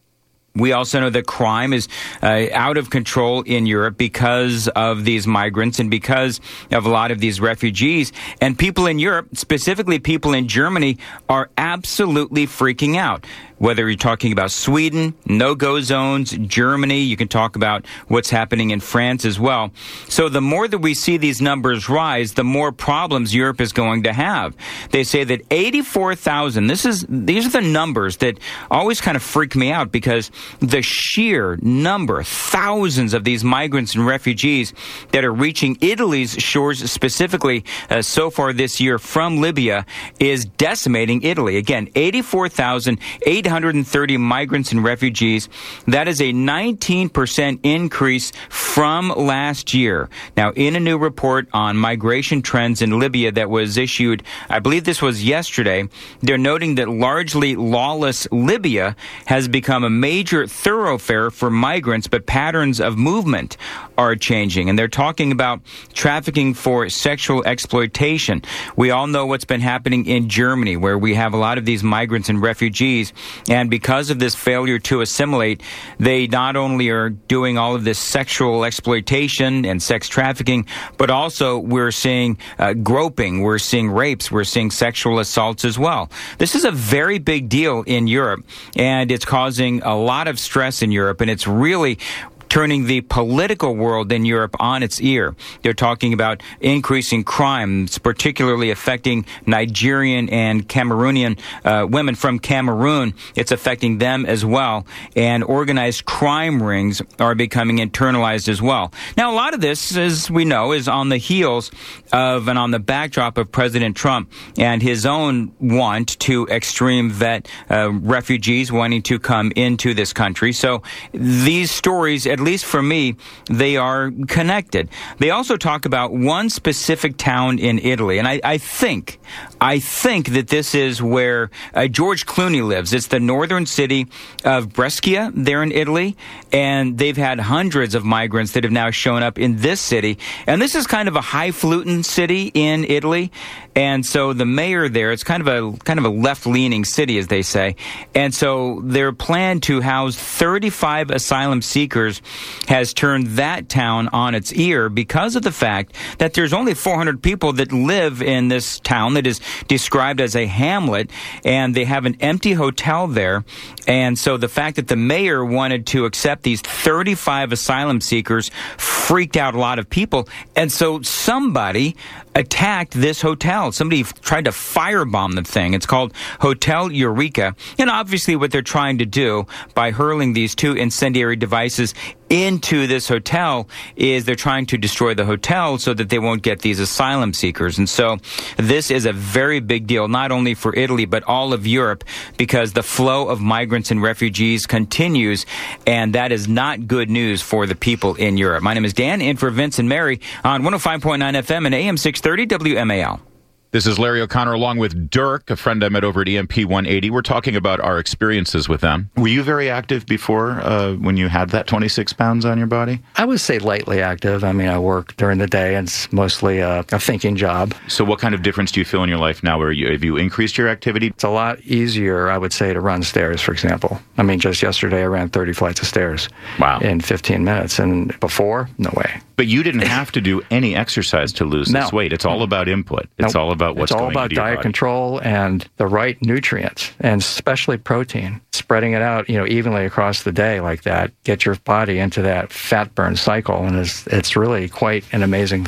We also know that crime is uh, out of control in Europe because of these migrants and because of a lot of these refugees. And people in Europe, specifically people in Germany, are absolutely freaking out. Whether you're talking about Sweden, no-go zones, Germany, you can talk about what's happening in France as well. So the more that we see these numbers rise, the more problems Europe is going to have. They say that eighty-four thousand, this is, these are the numbers that always kind of freak me out because the sheer number, thousands of these migrants and refugees that are reaching Italy's shores specifically uh, so far this year from Libya is decimating Italy. Again, eighty-four thousand eight hundred thirty migrants and refugees. That is a nineteen percent increase from last year. Now, in a new report on migration trends in Libya that was issued, I believe this was yesterday, they're noting that largely lawless Libya has become a major thoroughfare for migrants, but patterns of movement are changing. And they're talking about trafficking for sexual exploitation. We all know what's been happening in Germany, where we have a lot of these migrants and refugees. And because of this failure to assimilate, they not only are doing all of this sexual exploitation and sex trafficking, but also we're seeing uh, groping, we're seeing rapes, we're seeing sexual assaults as well. This is a very big deal in Europe, and it's causing a lot of stress in Europe, and it's really turning the political world in Europe on its ear. They're talking about increasing crimes, particularly affecting Nigerian and Cameroonian uh, women from Cameroon. It's affecting them as well. And organized crime rings are becoming internalized as well. Now, a lot of this, as we know, is on the heels of and on the backdrop of President Trump and his own want to extreme vet uh, refugees wanting to come into this country. So these stories, at least for me, they are connected. They also talk about one specific town in Italy, and I, I think, I think that this is where uh, George Clooney lives. It's the northern city of Brescia there in Italy, and they've had hundreds of migrants that have now shown up in this city. And this is kind of a highfalutin city in Italy, and so the mayor there, it's kind of a kind of a left-leaning city, as they say, and so their plan to house thirty-five asylum seekers has turned that town on its ear because of the fact that there's only four hundred people that live in this town that is described as a hamlet, and they have an empty hotel there. And so the fact that the mayor wanted to accept these thirty-five asylum seekers freaked out a lot of people. And so somebody attacked this hotel. Somebody tried to firebomb the thing. It's called Hotel Eureka. And obviously what they're trying to do by hurling these two incendiary devices into this hotel is they're trying to destroy the hotel so that they won't get these asylum seekers. And so this is a very big deal, not only for Italy, but all of Europe, because the flow of migrants and refugees continues, and that is not good news for the people in Europe. My name is Dan, in for Vince and Mary on one oh five point nine F M and A M six thirty W M A L. This is Larry O'Connor along with Dirk, a friend I met over at E M P one eighty. We're talking about our experiences with them. Were you very active before uh, when you had that twenty-six pounds on your body? I would say lightly active. I mean, I work during the day, and it's mostly a, a thinking job. So what kind of difference do you feel in your life now? Where you, have you increased your activity? It's a lot easier, I would say, to run stairs, for example. I mean, just yesterday I ran thirty flights of stairs wow. in fifteen minutes, and before, no way. But you didn't have to do any exercise to lose no. this weight. It's all about input. It's nope. all about what's going into your body. It's all about diet control and the right nutrients, and especially protein. Spreading it out, you know, evenly across the day like that, get your body into that fat burn cycle, and it's, it's really quite an amazing thing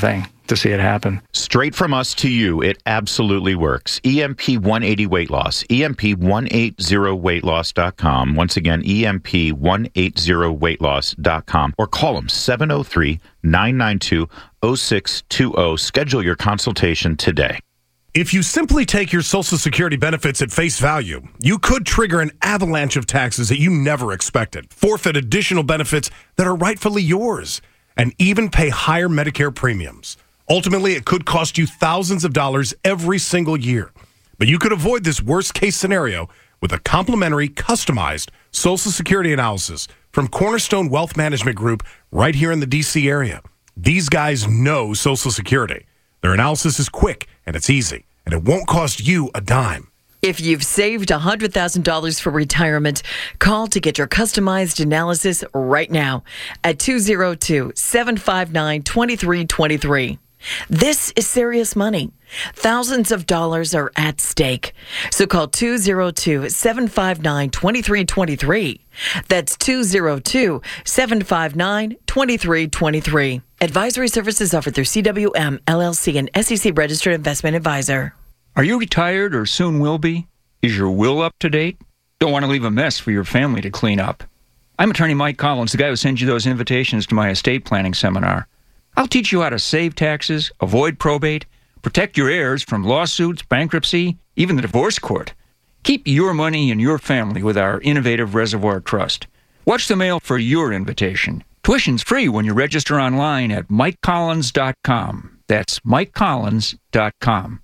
to see it happen. Straight from us to you, it absolutely works. E M P one eighty Weight Loss, E M P one eighty weight loss dot com. Once again, E M P one eighty weight loss dot com. Or call them seven oh three, nine nine two, oh six two oh. Schedule your consultation today. If you simply take your Social Security benefits at face value, you could trigger an avalanche of taxes that you never expected, forfeit additional benefits that are rightfully yours, and even pay higher Medicare premiums. Ultimately, it could cost you thousands of dollars every single year. But you could avoid this worst-case scenario with a complimentary, customized Social Security analysis from Cornerstone Wealth Management Group right here in the D C area. These guys know Social Security. Their analysis is quick and it's easy, and it won't cost you a dime. If you've saved one hundred thousand dollars for retirement, call to get your customized analysis right now at two oh two, seven five nine, two three two three. This is serious money. Thousands of dollars are at stake. So call two oh two, seven five nine, two three two three. That's two oh two, seven five nine, two three two three. Advisory services offered through C W M, L L C, and S E C Registered Investment Advisor. Are you retired or soon will be? Is your will up to date? Don't want to leave a mess for your family to clean up. I'm attorney Mike Collins, the guy who sends you those invitations to my estate planning seminar. I'll teach you how to save taxes, avoid probate, protect your heirs from lawsuits, bankruptcy, even the divorce court. Keep your money and your family with our innovative Reservoir Trust. Watch the mail for your invitation. Tuition's free when you register online at mike collins dot com. That's mike collins dot com.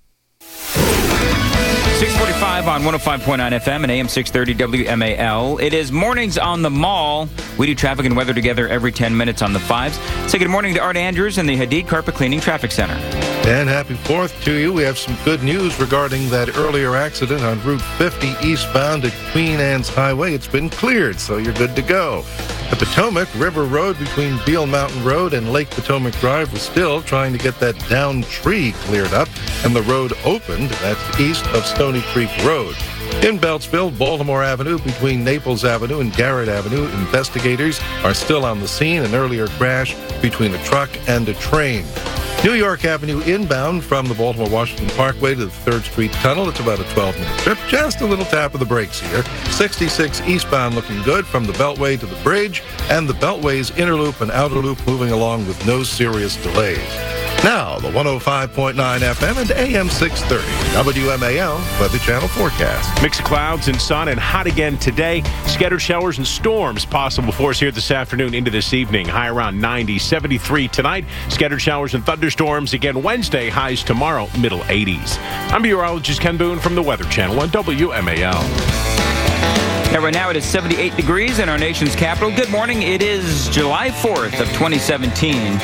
six forty-five on one oh five point nine F M and A M six thirty W M A L. It is Mornings on the Mall. We do traffic and weather together every ten minutes on the fives. Say good morning to Art Andrews in the Hadid Carpet Cleaning Traffic Center. And happy fourth to you. We have some good news regarding that earlier accident on Route fifty eastbound at Queen Anne's Highway. It's been cleared, so you're good to go. The Potomac River Road between Beale Mountain Road and Lake Potomac Drive was still trying to get that downed tree cleared up, and the road opened. That's east of Stony Creek Road. In Beltsville, Baltimore Avenue between Naples Avenue and Garrett Avenue, investigators are still on the scene. An earlier crash between a truck and a train. New York Avenue inbound from the Baltimore-Washington Parkway to the third Street Tunnel. It's about a twelve-minute trip. Just a little tap of the brakes here. sixty-six eastbound looking good from the Beltway to the bridge, and the Beltway's inner loop and outer loop moving along with no serious delays. Now, the one oh five point nine F M and A M six thirty W M A L Weather Channel forecast. Mix of clouds and sun and hot again today. Scattered showers and storms possible for us here this afternoon into this evening. High around ninety, seventy-three tonight. Scattered showers and thunderstorms again Wednesday. Highs tomorrow, middle eighties. I'm meteorologist Ken Boone from the Weather Channel on W M A L. Yeah, right now it is seventy-eight degrees in our nation's capital. Good morning. It is July fourth of twenty seventeen.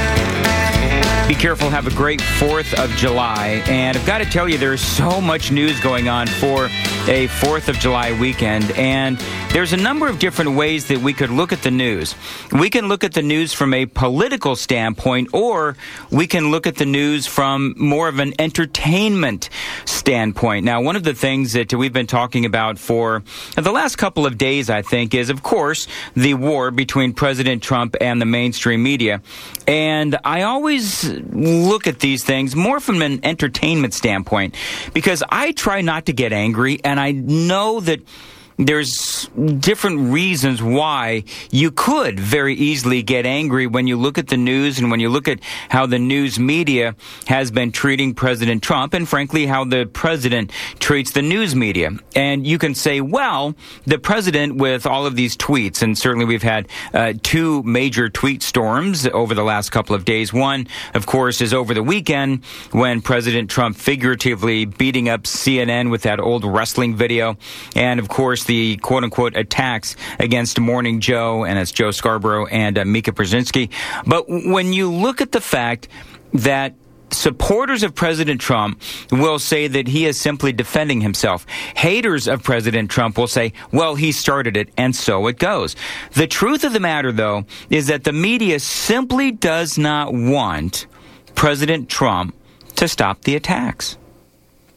Be careful. Have a great fourth of July. And I've got to tell you, there's so much news going on for a fourth of July weekend. And there's a number of different ways that we could look at the news. We can look at the news from a political standpoint, or we can look at the news from more of an entertainment standpoint. Now, one of the things that we've been talking about for the last couple of days, I think, is, of course, the war between President Trump and the mainstream media. And I always look at these things more from an entertainment standpoint, because I try not to get angry, and I know that there's different reasons why you could very easily get angry when you look at the news and when you look at how the news media has been treating President Trump, and frankly how the president treats the news media. And you can say, well, the president with all of these tweets, and certainly we've had uh, two major tweet storms over the last couple of days. One, of course, is over the weekend when President Trump figuratively beating up C N N with that old wrestling video. And of course, the quote-unquote attacks against Morning Joe, and it's Joe Scarborough and uh, Mika Brzezinski. But when you look at the fact that supporters of President Trump will say that he is simply defending himself, haters of President Trump will say, well, he started it, and so it goes. The truth of the matter, though, is that the media simply does not want President Trump to stop the attacks.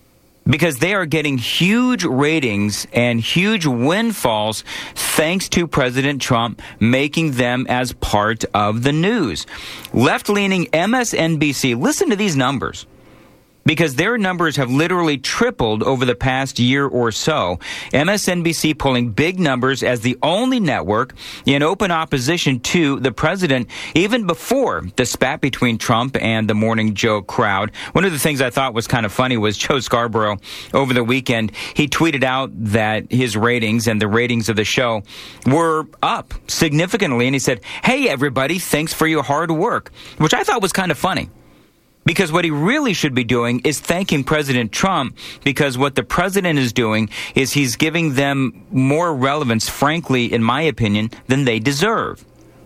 because they are getting huge ratings and huge windfalls thanks to President Trump making them as part of the news. Left-leaning M S N B C, listen to these numbers, because their numbers have literally tripled over the past year or so. M S N B C pulling big numbers as the only network in open opposition to the president, even before the spat between Trump and the Morning Joe crowd. One of the things I thought was kind of funny was Joe Scarborough over the weekend. He tweeted out that his ratings and the ratings of the show were up significantly. And he said, "Hey, everybody, thanks for your hard work," which I thought was kind of funny. Because what he really should be doing is thanking President Trump, because what the president is doing is he's giving them more relevance, frankly, in my opinion, than they deserve.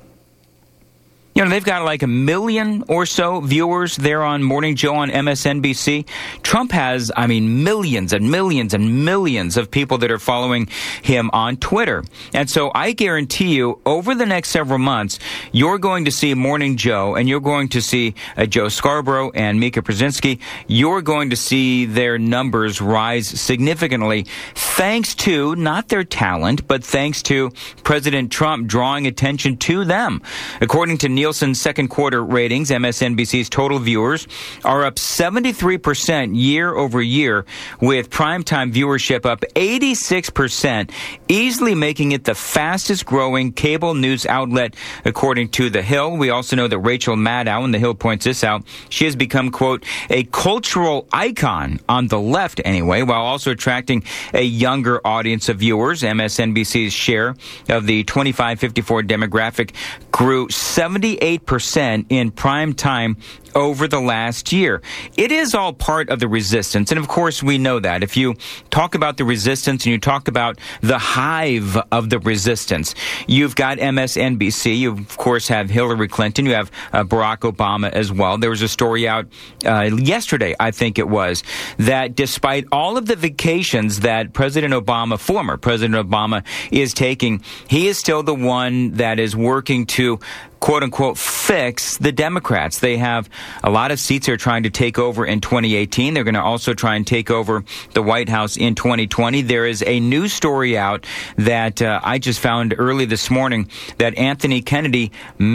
You know, they've got like a million or so viewers there on Morning Joe on M S N B C. Trump has, I mean, millions and millions and millions of people that are following him on Twitter. And so I guarantee you, over the next several months, you're going to see Morning Joe, and you're going to see uh, Joe Scarborough and Mika Brzezinski. You're going to see their numbers rise significantly, thanks to, not their talent, but thanks to President Trump drawing attention to them. According to Nielsen's second quarter ratings, M S N B C's total viewers are up seventy-three percent year over year, with primetime viewership up eighty-six percent, easily making it the fastest growing cable news outlet, according to The Hill. We also know that Rachel Maddow, and The Hill points this out, she has become, quote, a cultural icon on the left anyway, while also attracting a younger audience of viewers. M S N B C's share of the twenty-five fifty-four demographic grew seventy-eight percent in prime time over the last year. It is all part of the resistance. And of course, we know that. If you talk about the resistance and you talk about the hive of the resistance, you've got M S N B C. You, of course, have Hillary Clinton. You have uh, Barack Obama as well. There was a story out uh, yesterday, I think it was, that despite all of the vacations that President Obama, former President Obama, is taking, he is still the one that is working to quote unquote fix the Democrats. They have a lot of seats they're trying to take over in twenty eighteen. They're going to also try and take over the White House in twenty twenty. There is a news story out that uh, I just found early this morning that Anthony Kennedy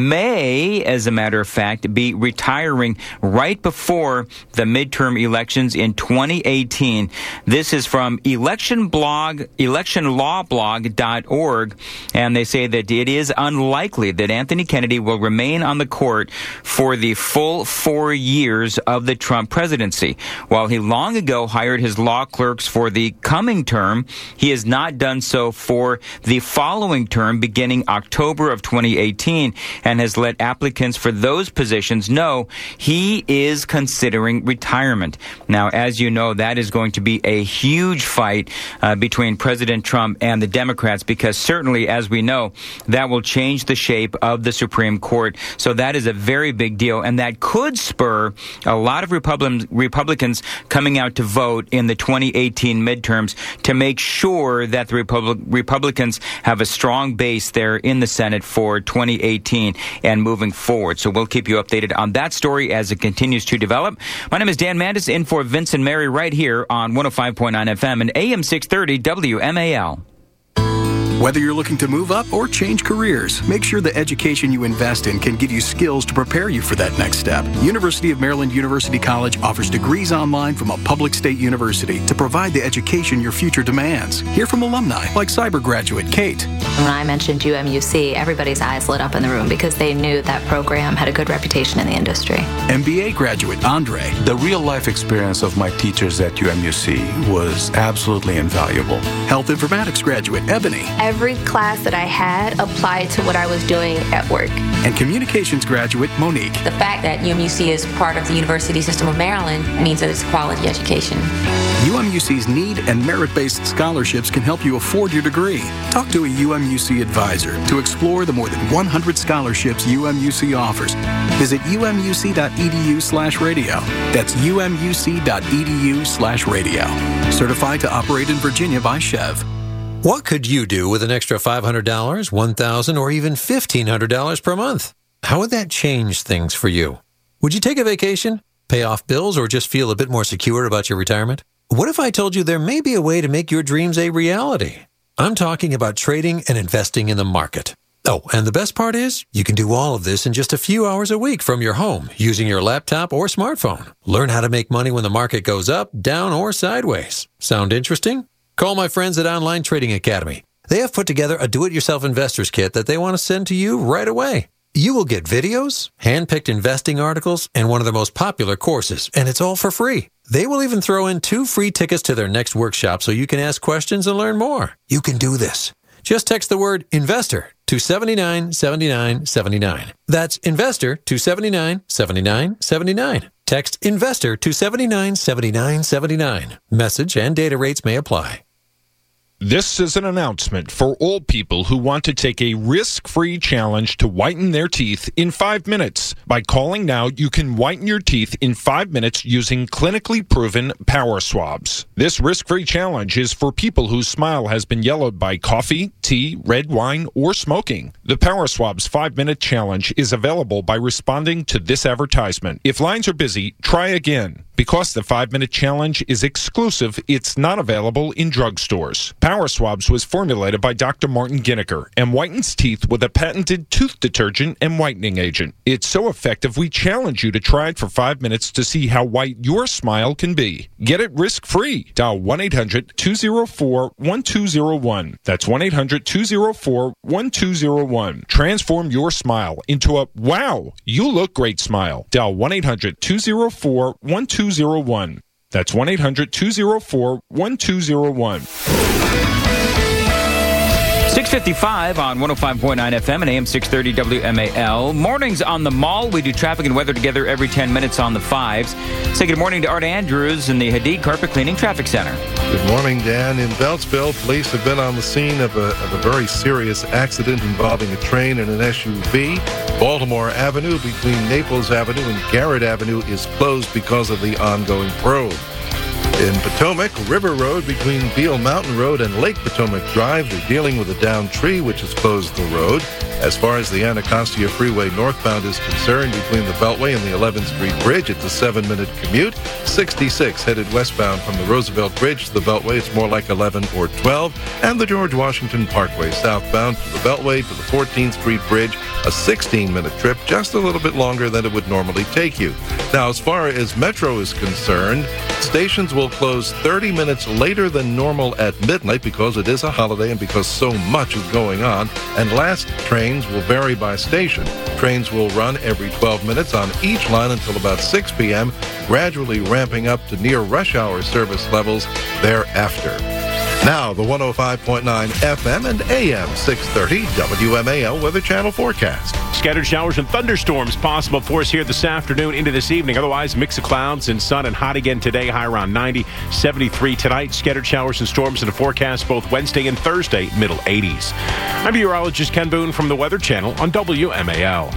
may, as a matter of fact, be retiring right before the midterm elections in twenty eighteen. This is from election blog, election law blog dot org, and they say that it is unlikely that Anthony Kennedy will remain on the court for the full four years of the Trump presidency. While he long ago hired his law clerks for the coming term, he has not done so for the following term beginning October of twenty eighteen, and has let applicants for those positions know he is considering retirement. Now, as you know, that is going to be a huge fight uh, between President Trump and the Democrats, because certainly, as we know, that will change the shape of the Supreme Court. So that is a very big deal, and that could spur a lot of Republicans, Republicans coming out to vote in the twenty eighteen midterms to make sure that the Republic, Republicans have a strong base there in the Senate for twenty eighteen and moving forward. So we'll keep you updated on that story as it continues to develop. My name is Dan Mandis, in for Vince and Mary right here on one oh five point nine F M and A M six thirty W M A L. Whether you're looking to move up or change careers, make sure the education you invest in can give you skills to prepare you for that next step. University of Maryland University College offers degrees online from a public state university to provide the education your future demands. Hear from alumni like cyber graduate Kate. When I mentioned U M U C, everybody's eyes lit up in the room because they knew that program had a good reputation in the industry. M B A graduate Andre. The real-life experience of my teachers at U M U C was absolutely invaluable. Health informatics graduate Ebony. Every class that I had applied to what I was doing at work. And communications graduate Monique. The fact that U M U C is part of the University System of Maryland means that it's quality education. U M U C's need and merit-based scholarships can help you afford your degree. Talk to a U M U C advisor to explore the more than one hundred scholarships U M U C offers. Visit umuc.edu slash radio. That's umuc.edu slash radio. Certified to operate in Virginia by Chev. What could you do with an extra five hundred dollars, one thousand dollars, or even fifteen hundred dollars per month? How would that change things for you? Would you take a vacation, pay off bills, or just feel a bit more secure about your retirement? What if I told you there may be a way to make your dreams a reality? I'm talking about trading and investing in the market. Oh, and the best part is, you can do all of this in just a few hours a week from your home, using your laptop or smartphone. Learn how to make money when the market goes up, down, or sideways. Sound interesting? Call my friends at Online Trading Academy. They have put together a do-it-yourself investor's kit that they want to send to you right away. You will get videos, hand-picked investing articles, and one of their most popular courses, and it's all for free. They will even throw in two free tickets to their next workshop so you can ask questions and learn more. You can do this. Just text the word INVESTOR to seven nine seven nine seven nine. That's INVESTOR to seven nine seven nine seven nine. Text INVESTOR to seven nine seven nine seven nine. Message and data rates may apply. This is an announcement for all people who want to take a risk-free challenge to whiten their teeth in five minutes. By calling now, you can whiten your teeth in five minutes using clinically proven power swabs. This risk-free challenge is for people whose smile has been yellowed by coffee, tea, red wine, or smoking. The Power Swabs five-minute challenge is available by responding to this advertisement. If lines are busy, try again. Because the five-minute challenge is exclusive, it's not available in drugstores. Power Swabs was formulated by Doctor Martin Ginniker and whitens teeth with a patented tooth detergent and whitening agent. It's so effective, we challenge you to try it for five minutes to see how white your smile can be. Get it risk-free. Dial one eight hundred two oh four one two oh one. That's one eight hundred two oh four one two oh one. Transform your smile into a, wow, you look great smile. Dial one eight hundred two oh four one two oh one. That's one eight hundred two oh four one two oh one. six fifty-five on one oh five point nine F M and A M six thirty W M A L. Mornings on the Mall. We do traffic and weather together every ten minutes on the fives. Say good morning to Art Andrews in the Hadid Carpet Cleaning Traffic Center. Good morning, Dan. In Beltsville, police have been on the scene of a, of a very serious accident involving a train and an S U V. Baltimore Avenue between Naples Avenue and Garrett Avenue is closed because of the ongoing probe. In Potomac, River Road between Beale Mountain Road and Lake Potomac Drive, they're dealing with a downed tree which has closed the road. As far as the Anacostia Freeway northbound is concerned, between the Beltway and the eleventh Street Bridge, it's a seven-minute commute. sixty-six headed westbound from the Roosevelt Bridge to the Beltway, it's more like eleven or twelve. And the George Washington Parkway southbound from the Beltway to the fourteenth Street Bridge, a sixteen-minute trip, just a little bit longer than it would normally take you. Now, as far as Metro is concerned, stations will close thirty minutes later than normal at midnight because it is a holiday and because so much is going on. And last trains will vary by station. Trains will run every twelve minutes on each line until about six p.m., gradually ramping up to near rush hour service levels thereafter. Now, the one oh five point nine F M and A M six thirty W M A L Weather Channel forecast. Scattered showers and thunderstorms possible for us here this afternoon into this evening. Otherwise, mix of clouds and sun and hot again today. High around ninety, seventy-three tonight. Scattered showers and storms in the forecast both Wednesday and Thursday, middle eighties. I'm meteorologist Ken Boone from the Weather Channel on W M A L.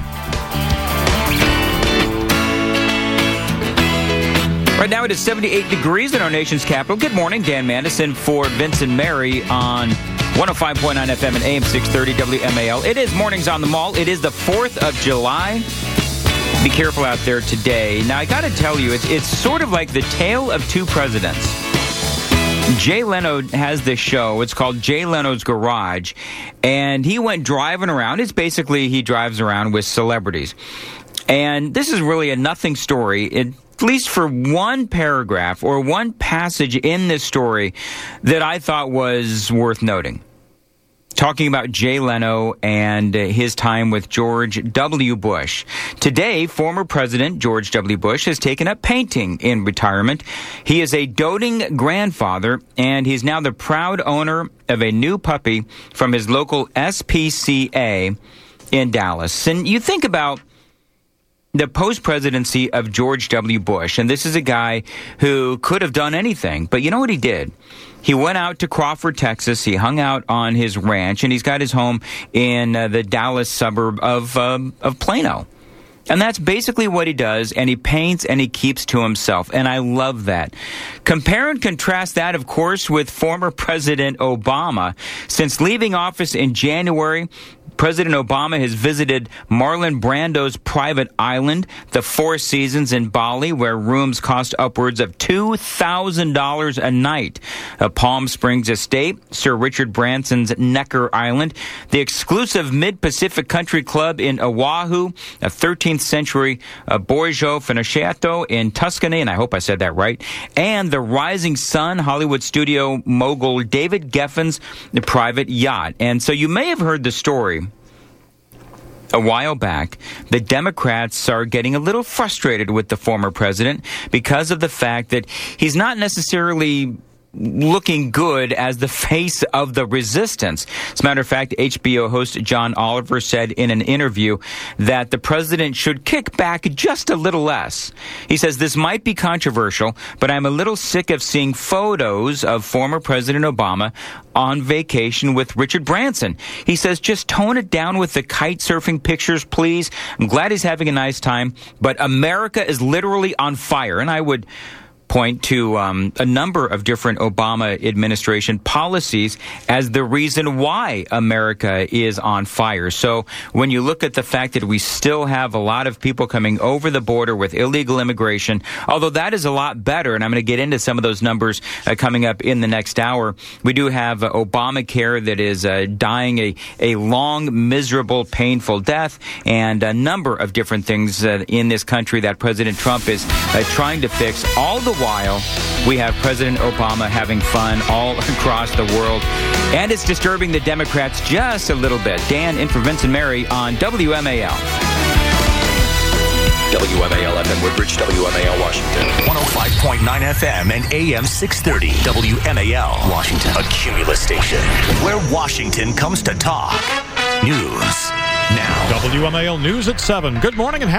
Right now it is seventy-eight degrees in our nation's capital. Good morning, Dan Mandison for Vince and Mary on one oh five point nine F M and A M six thirty W M A L. It is Mornings on the Mall. It is the fourth of July. Be careful out there today. Now, I got to tell you, it's, it's sort of like the tale of two presidents. Jay Leno has this show. It's called Jay Leno's Garage. And he went driving around. It's basically he drives around with celebrities. And this is really a nothing story. It At least for one paragraph or one passage in this story that I thought was worth noting. Talking about Jay Leno and his time with George W. Bush. Today, former President George W. Bush has taken up painting in retirement. He is a doting grandfather, and he's now the proud owner of a new puppy from his local S P C A in Dallas. And you think about the post-presidency of George W. Bush, and this is a guy who could have done anything, but you know what he did? He went out to Crawford, Texas. He hung out on his ranch, and he's got his home in uh, the Dallas suburb of um, of Plano. And that's basically what he does, and he paints and he keeps to himself, and I love that. Compare and contrast that, of course, with former President Obama. Since leaving office in January, President Obama has visited Marlon Brando's private island, the Four Seasons in Bali, where rooms cost upwards of two thousand dollars a night. A Palm Springs estate, Sir Richard Branson's Necker Island, the exclusive Mid-Pacific Country Club in Oahu, a thirteenth century uh, Borgo Finichiato in Tuscany, and I hope I said that right, and the Rising Sun Hollywood studio mogul David Geffen's private yacht. And so you may have heard the story a while back. The Democrats are getting a little frustrated with the former president because of the fact that he's not necessarily looking good as the face of the resistance. As a matter of fact, H B O host John Oliver said in an interview that the president should kick back just a little less. He says, this might be controversial, but I'm a little sick of seeing photos of former President Obama on vacation with Richard Branson. He says, just tone it down with the kite surfing pictures, please. I'm glad he's having a nice time, but America is literally on fire. And I would point to um, a number of different Obama administration policies as the reason why America is on fire. So when you look at the fact that we still have a lot of people coming over the border with illegal immigration, although that is a lot better, and I'm going to get into some of those numbers uh, coming up in the next hour, we do have uh, Obamacare that is uh, dying a, a long, miserable, painful death, and a number of different things uh, in this country that President Trump is uh, trying to fix. All the while, we have President Obama having fun all across the world. And it's disturbing the Democrats just a little bit. Dan in for Vince and Mary on W M A L. W M A L F M Woodbridge, W M A L Washington. one oh five point nine F M and A M six thirty. W M A L Washington. A Cumulus station where Washington comes to talk. News now. W M A L News at seven. Good morning and